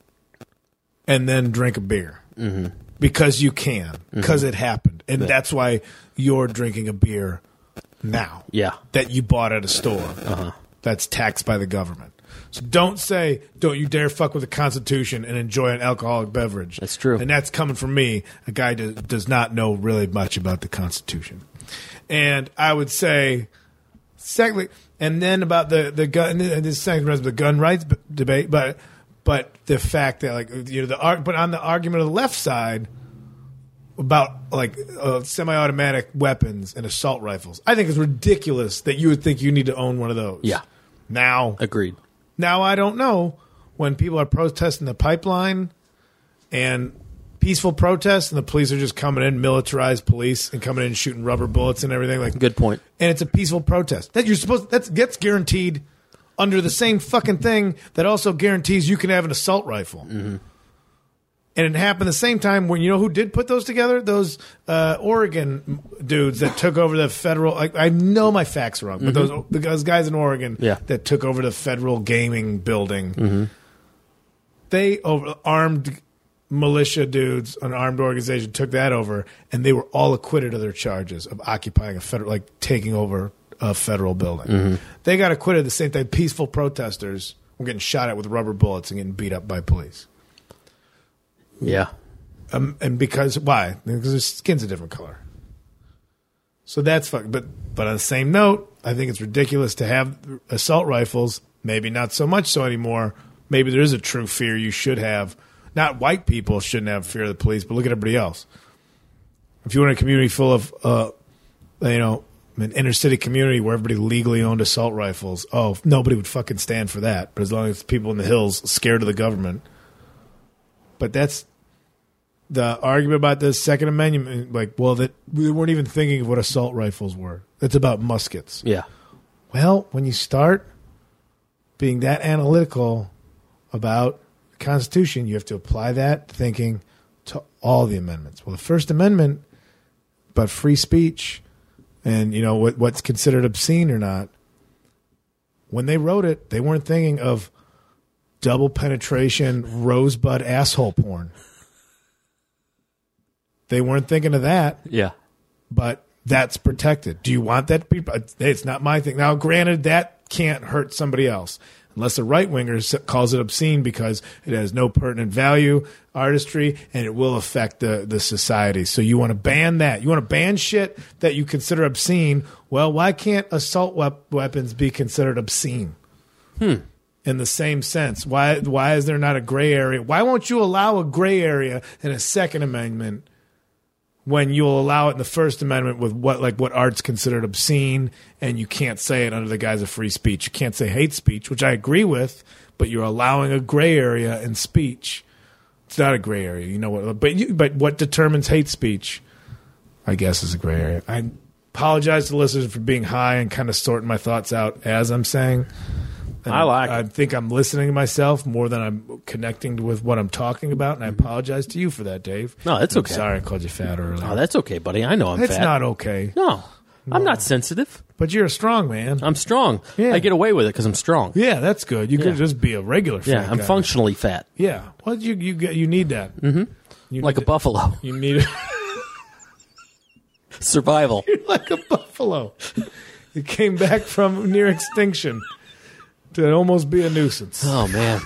and then drink a beer. Mm-hmm. Because you can. Because mm-hmm. it happened. And yeah. that's why you're drinking a beer now. Yeah. That you bought at a store. Uh-huh. That's taxed by the government. So don't say, don't you dare fuck with the Constitution and enjoy an alcoholic beverage. That's true. And that's coming from me, a guy who does not know really much about the Constitution. And I would say, secondly, and then about the, the gun, and this second the gun rights b- debate, but but the fact that, like, you know, the but on the argument of the left side about, like, uh, semi-automatic weapons and assault rifles, I think it's ridiculous that you would think you need to own one of those. Yeah. Now, Agreed. Now I don't know when people are protesting the pipeline and peaceful protests, and the police are just coming in, militarized police, and coming in and shooting rubber bullets and everything. Like, good point. And it's a peaceful protest that you're supposed. That's gets guaranteed under the same fucking thing that also guarantees you can have an assault rifle. Mm-hmm. And it happened the same time when, you know who did put those together? Those uh, Oregon dudes that took over the federal. Like, I know my facts are wrong, but mm-hmm. those, those guys in Oregon yeah. that took over the federal gaming building, mm-hmm. they over, armed militia dudes, an armed organization, took that over, and they were all acquitted of their charges of occupying a federal, like taking over a federal building. Mm-hmm. They got acquitted the same time. Peaceful protesters were getting shot at with rubber bullets and getting beat up by police. Yeah. Um, and because, why? Because their skin's a different color. So that's fucking, but, but on the same note, I think it's ridiculous to have assault rifles. Maybe not so much so anymore. Maybe there is a true fear you should have. Not white people shouldn't have fear of the police, but look at everybody else. If you were in a community full of, uh, you know, an inner city community where everybody legally owned assault rifles, oh, nobody would fucking stand for that. But as long as people in the hills scared of the government. But that's the argument about the Second Amendment. Like, well, that we weren't even thinking of what assault rifles were. It's about muskets. Yeah. Well, when you start being that analytical about the Constitution, you have to apply that thinking to all the amendments. Well, the First Amendment, about free speech and, you know, what, what's considered obscene or not, when they wrote it, they weren't thinking of double penetration, rosebud asshole porn. They weren't thinking of that. Yeah. But that's protected. Do you want that to be? Hey, it's not my thing. Now, granted, that can't hurt somebody else. Unless a right-winger calls it obscene because it has no pertinent value, artistry, and it will affect the, the society. So you want to ban that. You want to ban shit that you consider obscene. Well, why can't assault wep- weapons be considered obscene? Hmm. In the same sense. Why why is there not a gray area? Why won't you allow a gray area in a Second Amendment when you'll allow it in the First Amendment with what like what art's considered obscene, and you can't say it under the guise of free speech? You can't say hate speech, which I agree with, but you're allowing a gray area in speech. It's not a gray area, you know what? But you, but what determines hate speech, I guess, is a gray area. I apologize to listeners for being high and kind of sorting my thoughts out as I'm saying. And I like I, it. I think I'm listening to myself more than I'm connecting with what I'm talking about, and I apologize to you for that, Dave. No, that's I'm okay. Sorry I called you fat earlier. Oh, that's okay, buddy. I know I'm It's fat. not okay. No, I'm not sensitive. But you're a strong man. I'm strong. Yeah. I get away with it because I'm strong. Yeah, that's good. You Yeah. could just be a regular fat Yeah, I'm guy. functionally fat, Yeah. Well, you you get you need that. Mm-hmm. You like need a buffalo. it. You need it. Survival. You're like a buffalo. You came back from near extinction to almost be a nuisance. Oh man.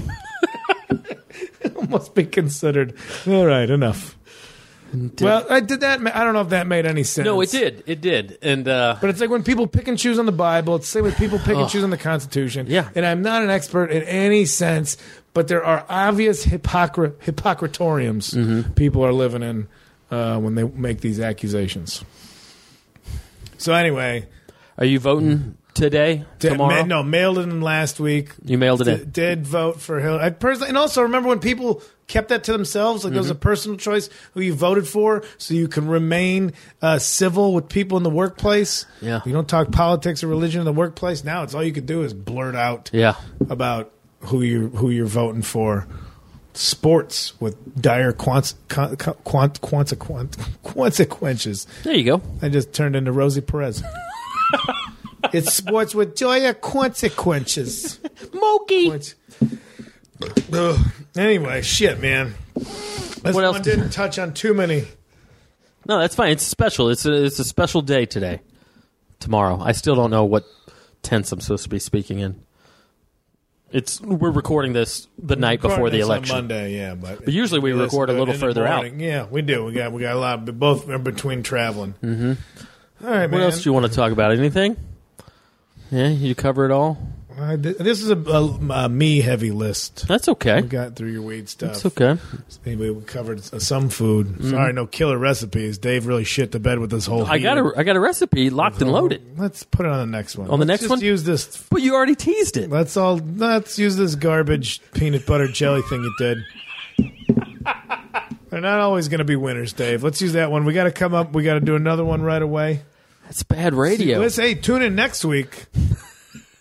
Almost be considered. All right, enough. Well, I did that. ma- I don't know if that made any sense. No, it did. It did. And uh, But it's like when people pick and choose on the Bible. It's the same with people pick and choose on the Constitution. Yeah. And I'm not an expert in any sense, but there are obvious hypocr- hypocritoriums Mm-hmm. people are living in uh, when they make these accusations. So anyway, are you voting today? did, Tomorrow? ma- no, mailed it in last week. You mailed it D- in. did vote for Hillary. I personally, and also remember when people kept that to themselves, like there was a personal choice who you voted for, so you can remain uh, civil with people in the workplace. Yeah. You don't talk politics or religion in the workplace. Now it's all you could do is blurt out Yeah. about who you who you're voting for. Sports with dire quant, quant, quant, quant, quant, consequences. There you go. I just turned into Rosie Perez. It's sports with dire consequences. Moki. Ugh. Anyway, shit, man. This What else one did- didn't touch on too many. No, that's fine. It's special. It's a, it's a special day today. Tomorrow. I still don't know what tense I'm supposed to be speaking in. It's we're recording this the night before the Recording this election. on Monday, yeah, but, But usually we Listen, record a but little in the further out. morning- Yeah, we do. We got we got a lot. But both are between traveling. Mm-hmm. All right, man. What else do you want to talk about? Anything? Yeah, you cover it all. Uh, th- this is a, a, a me heavy list. That's okay. We got through your weed stuff. That's okay. Anyway, we covered s- some food. Mm-hmm. Sorry, no killer recipes. Dave really shit the bed with this whole. I got a I got a recipe locked and loaded. Let's put it on the next one. On the Let's next just one? use this. But you already teased it. Let's all let's use this garbage peanut butter jelly thing you did. They're not always going to be winners, Dave. Let's use that one. We got to come up. We got to do another one right away. That's bad radio. Let's hey, tune in next week.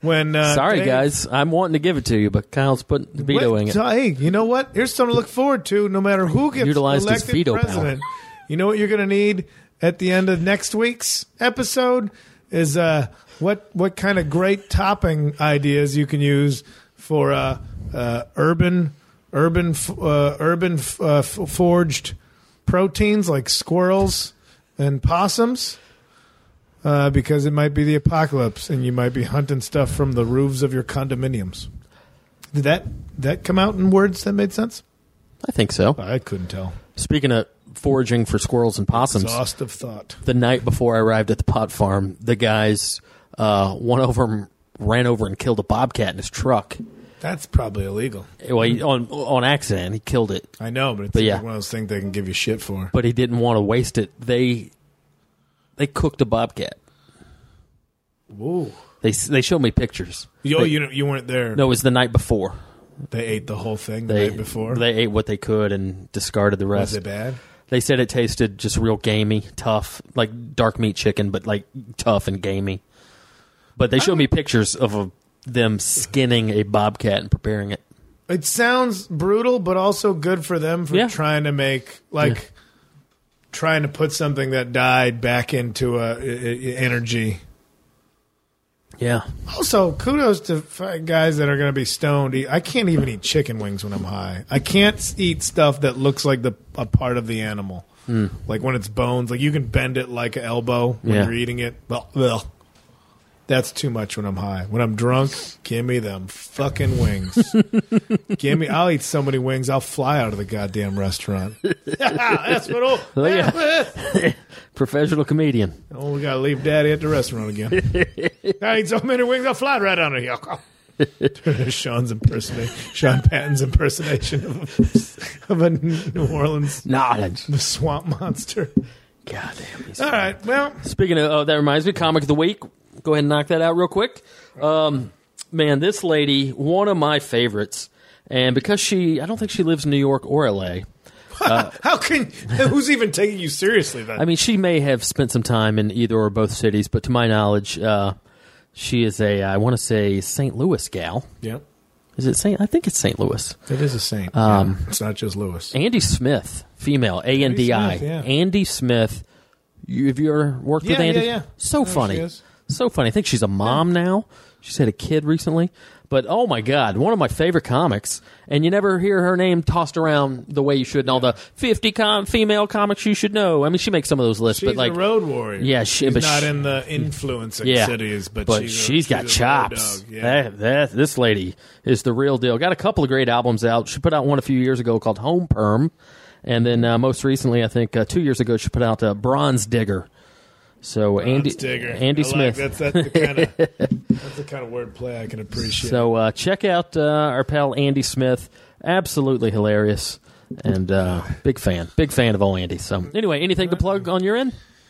when uh, Sorry, Dave- guys. I'm wanting to give it to you, but Kyle's put vetoing Wait, it. Hey, you know what? Here's something to look forward to. No matter who gets Utilized his elected veto power. president, you know what you're going to need at the end of next week's episode is uh, what what kind of great topping ideas you can use for uh, uh, urban urban f- uh, urban f- uh, f- forged proteins like squirrels and possums. Uh, because it might be the apocalypse, and you might be hunting stuff from the roofs of your condominiums. Did that that come out in words that made sense? I think so. I couldn't tell. Speaking of foraging for squirrels and possums, Exhaustive thought. the night before I arrived at the pot farm, the guys, uh, one of them ran over and killed a bobcat in his truck. That's probably illegal. Well, he, on on accident, he killed it, I know, but it's But like yeah. one of those things they can give you shit for. but he didn't want to waste it. They they cooked a bobcat. Whoa. They they showed me pictures. Yo, They- you you weren't there. No, it was the night before. They ate the whole thing the They night before. they ate what they could and discarded the rest. Was it bad? They said it tasted just real gamey, tough, like dark meat chicken, but like tough and gamey. But they showed me pictures of a, them skinning a bobcat and preparing it. It sounds brutal, but also good for them for Yeah. trying to make like Yeah. trying to put something that died back into a, a- a- energy. Yeah. Also, kudos to f- guys that are going to be stoned. I can't even eat chicken wings when I'm high. I can't s- eat stuff that looks like the a part of the animal, Mm. like when it's bones. Like you can bend it like an elbow when Yeah. you're eating it. Well, well, that's too much when I'm high. When I'm drunk, give me them fucking wings. Give me. I'll eat so many wings, I'll fly out of the goddamn restaurant. That's what. Oh, Oh, yeah. Professional comedian. oh, we gotta leave Daddy at the restaurant again. I eat so many wings, I'll fly right out of here. Sean's impersonation, Sean Patton's impersonation of, of a New Orleans Knowledge. swamp monster. God damn. he's- All right, well, Speaking of, oh, that reminds me, comic of the week. Go ahead and knock that out real quick. Um, man, this lady, one of my favorites. And because she, I don't think she lives in New York or L A. how can who's even taking you seriously then? I mean, she may have spent some time in either or both cities, but to my knowledge, uh, she is a, I want to say, Saint Louis gal. yeah, Is it Saint? I think it's Saint Louis. it is a saint. Um, yeah. It's not just Lewis. Andy Smith, female, A N D I. Smith, yeah. Andy Smith. You, have you ever worked with Yeah, Andy? yeah, yeah. So I know she funny. is. So funny. I think she's a mom now. She's had a kid recently. But, oh, my God, one of my favorite comics. And you never hear her name tossed around the way you should in all the fifty com- female comics you should know. I mean, she makes some of those lists. She's but like, a road warrior. Yeah, she- she's but not she- in the influencing yeah, cities, but, but she's, a- she's got she's a road chops. dog, Yeah. That, that this lady is the real deal. Got a couple of great albums out. She put out one a few years ago called Home Perm, and then uh, most recently, I think uh, two years ago, she put out uh, Bronze Digger. So Andy Bronze Digger. Andy I Smith. Like, that's, that's the kind of that's the kind of wordplay I can appreciate. So uh, check out uh, our pal Andy Smith. Absolutely hilarious, and uh, big fan, big fan of old Andy. So anyway, anything to plug on your end?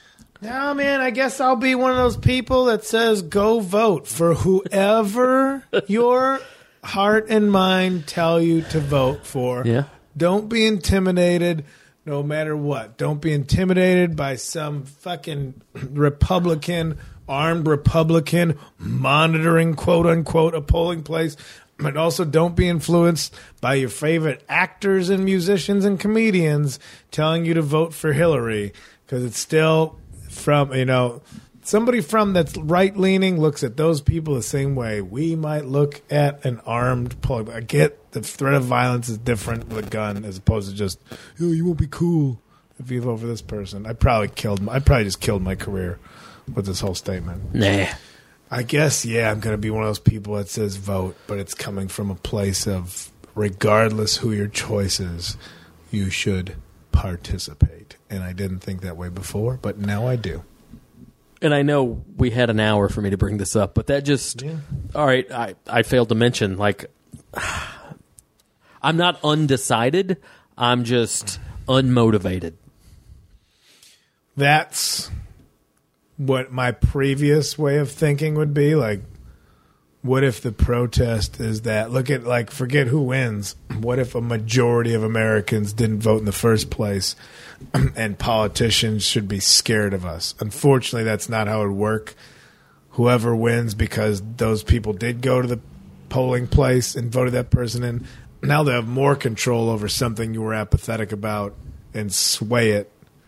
Now, man, I guess I'll be one of those people that says go vote for whoever your heart and mind tell you to vote for. Yeah. Don't be intimidated no matter what. Don't be intimidated by some fucking Republican, armed Republican monitoring, quote unquote, a polling place. But also don't be influenced by your favorite actors and musicians and comedians telling you to vote for Hillary, because it's still from, you know, somebody from that's right-leaning looks at those people the same way we might look at an armed polling. I get the threat of violence is different with a gun as opposed to just, oh, you won't be cool if you vote for this person. I probably killed. I probably just killed my career with this whole statement. Nah. I guess, yeah, I'm going to be one of those people that says vote, but it's coming from a place of regardless who your choice is, you should participate. And I didn't think that way before, but now I do. And I know we had an hour for me to bring this up, but that just Yeah. all right. I, I failed to mention, like, I'm not undecided. I'm just unmotivated. That's what my previous way of thinking would be. Like, what if the protest is that, look at, like, forget who wins. What if a majority of Americans didn't vote in the first place and politicians should be scared of us? Unfortunately, that's not how it would work. whoever wins because those people did go to the polling place and voted that person in. Now they have more control over something you were apathetic about and sway it.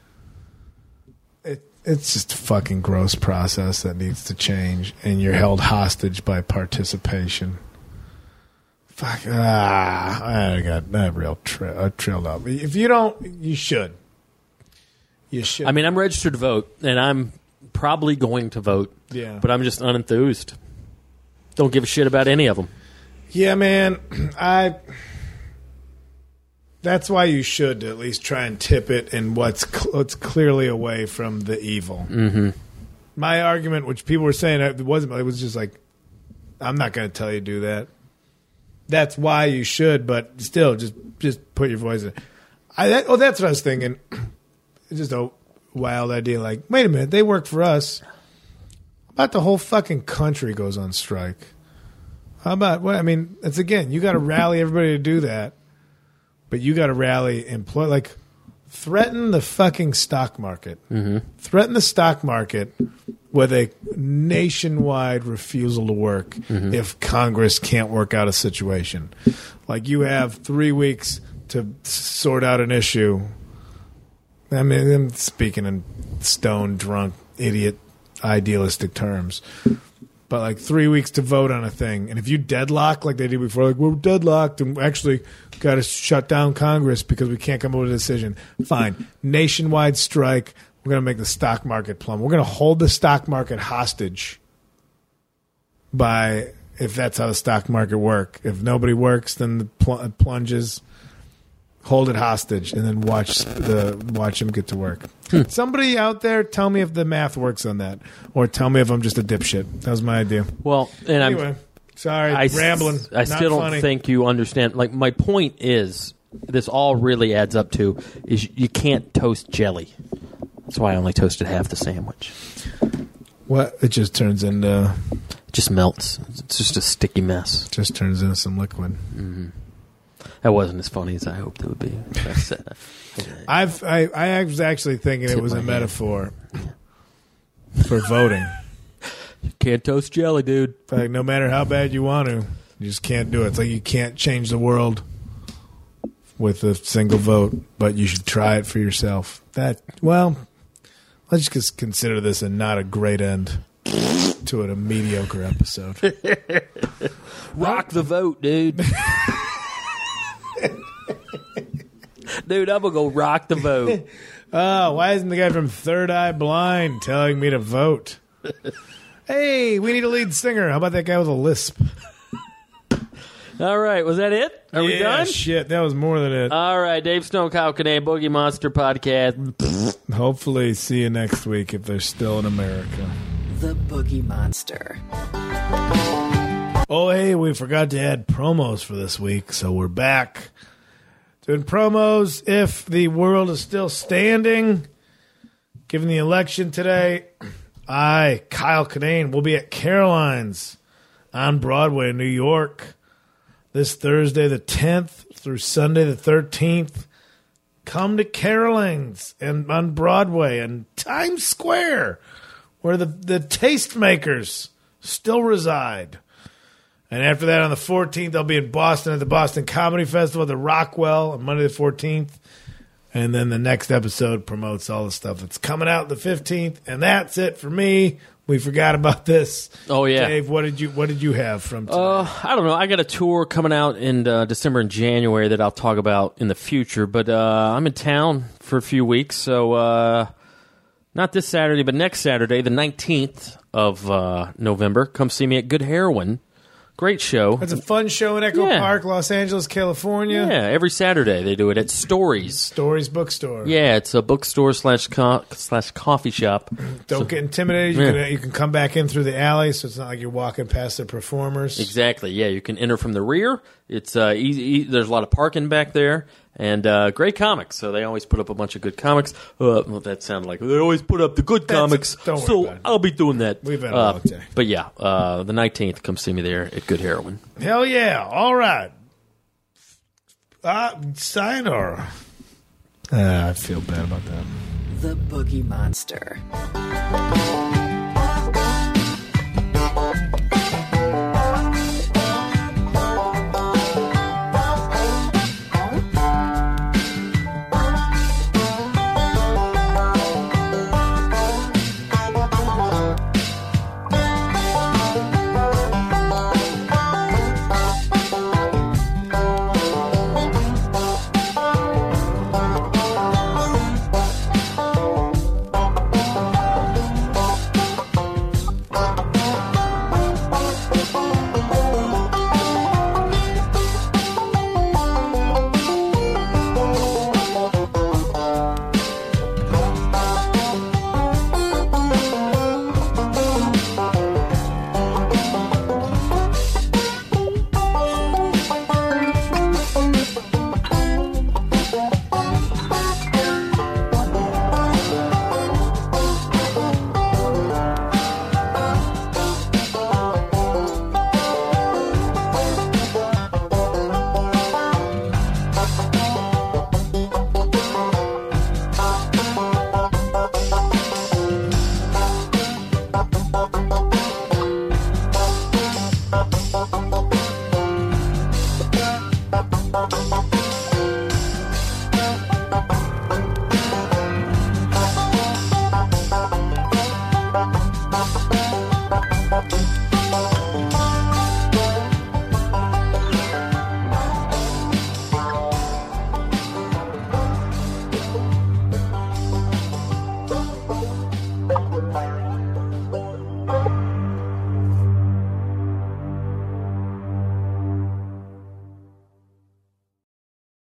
It it's just a fucking gross process that needs to change, and you're held hostage by participation. Fuck. Ah, I got that real tra- I trailed up. If you don't, you should. You should. I mean, I'm registered to vote, and I'm probably going to vote. Yeah. But I'm just unenthused. Don't give a shit about any of them. Yeah, man. I. That's why you should at least try and tip it in what's cl- what's clearly away from the evil. Mm-hmm. My argument, which people were saying, it wasn't. It was just like, I'm not going to tell you to do that. That's why you should, but still, just just put your voice in. I that, oh, that's what I was thinking. It's just a wild idea. Like, wait a minute, they work for us. How about the whole fucking country goes on strike? How about what? I mean, it's again, you got to rally everybody to do that. But you got to rally employ like threaten the fucking stock market. Mm-hmm. Threaten the stock market with a nationwide refusal to work mm-hmm. if Congress can't work out a situation. Like you have three weeks to sort out an issue. I mean, I'm speaking in stone drunk idiot idealistic terms. But like three weeks to vote on a thing. And if you deadlock like they did before, like we're deadlocked and actually got to shut down Congress because we can't come up with a decision. Fine. Nationwide strike. We're going to make the stock market plummet. We're going to hold the stock market hostage by, if that's how the stock market works. If nobody works, then the pl- it plunges. Hold it hostage and then watch the watch him get to work. Somebody out there tell me if the math works on that, or tell me if I'm just a dipshit. That was my idea. Well, and Anyway, I'm sorry, I, rambling. I Not still don't funny. think you understand. Like, my point is, this all really adds up to is you can't toast jelly. That's why I only toasted half the sandwich. What it just turns into It just melts. It's just a sticky mess. just turns into some liquid. Mm-hmm. That wasn't as funny as I hoped it would be. That's, uh, I've I, I was actually thinking Tip it was my a hand. metaphor for voting. Can't toast jelly, dude. Like no matter how bad you want to, you just can't do it. It's like you can't change the world with a single vote, but you should try it for yourself. That well, let's just consider this a not a great end to it, a mediocre episode. Rock the vote, dude. Dude, I'm going to go rock the vote. Oh, why isn't the guy from Third Eye Blind telling me to vote? Hey, we need a lead singer. How about that guy with a lisp? All right, was that it? Are yeah, we done? Shit, that was more than it. All right, Dave Stone, Kyle Kinane, Boogie Monster Podcast. Hopefully, see you next week if they're still in America. The Boogie Monster. Oh, hey, we forgot to add promos for this week, so we're back doing promos. If the world is still standing, given the election today, I, Kyle Kinane, will be at Caroline's on Broadway in New York this Thursday the tenth through Sunday the thirteenth. Come to Caroline's and on Broadway and Times Square, where the, the tastemakers still reside. And after that, on the fourteenth, I'll be in Boston at the Boston Comedy Festival at the Rockwell on Monday the fourteenth. And then the next episode promotes all the stuff that's coming out the fifteenth. And that's it for me. We forgot about this. Oh, yeah. Dave, what did you what did you have from today? Uh, I don't know. I got a tour coming out in uh, December and January that I'll talk about in the future. But uh, I'm in town for a few weeks. So uh, not this Saturday, but next Saturday, the nineteenth of uh, November. Come see me at Good Heroin. Great show. It's a fun show in Echo Yeah. Park, Los Angeles, California. Yeah, every Saturday they do it at Stories. Stories Bookstore. Yeah, it's a bookstore slash co- slash coffee shop. Don't So- get intimidated. You, Yeah. can, you can come back in through the alley, so it's not like you're walking past the performers. Exactly. Yeah, you can enter from the rear. It's uh, easy. E- there's a lot of parking back there, and uh, great comics. So they always put up a bunch of good comics. Uh, well, that sounded like they always put up the good That's comics. a- don't worry so about it. I'll be doing that. We've had a uh, long day. But yeah, uh, the nineteenth. Come see me there at Good Heroin. Hell yeah. All right. Uh, sayonara. Uh, I feel bad about that. The Boogie Monster.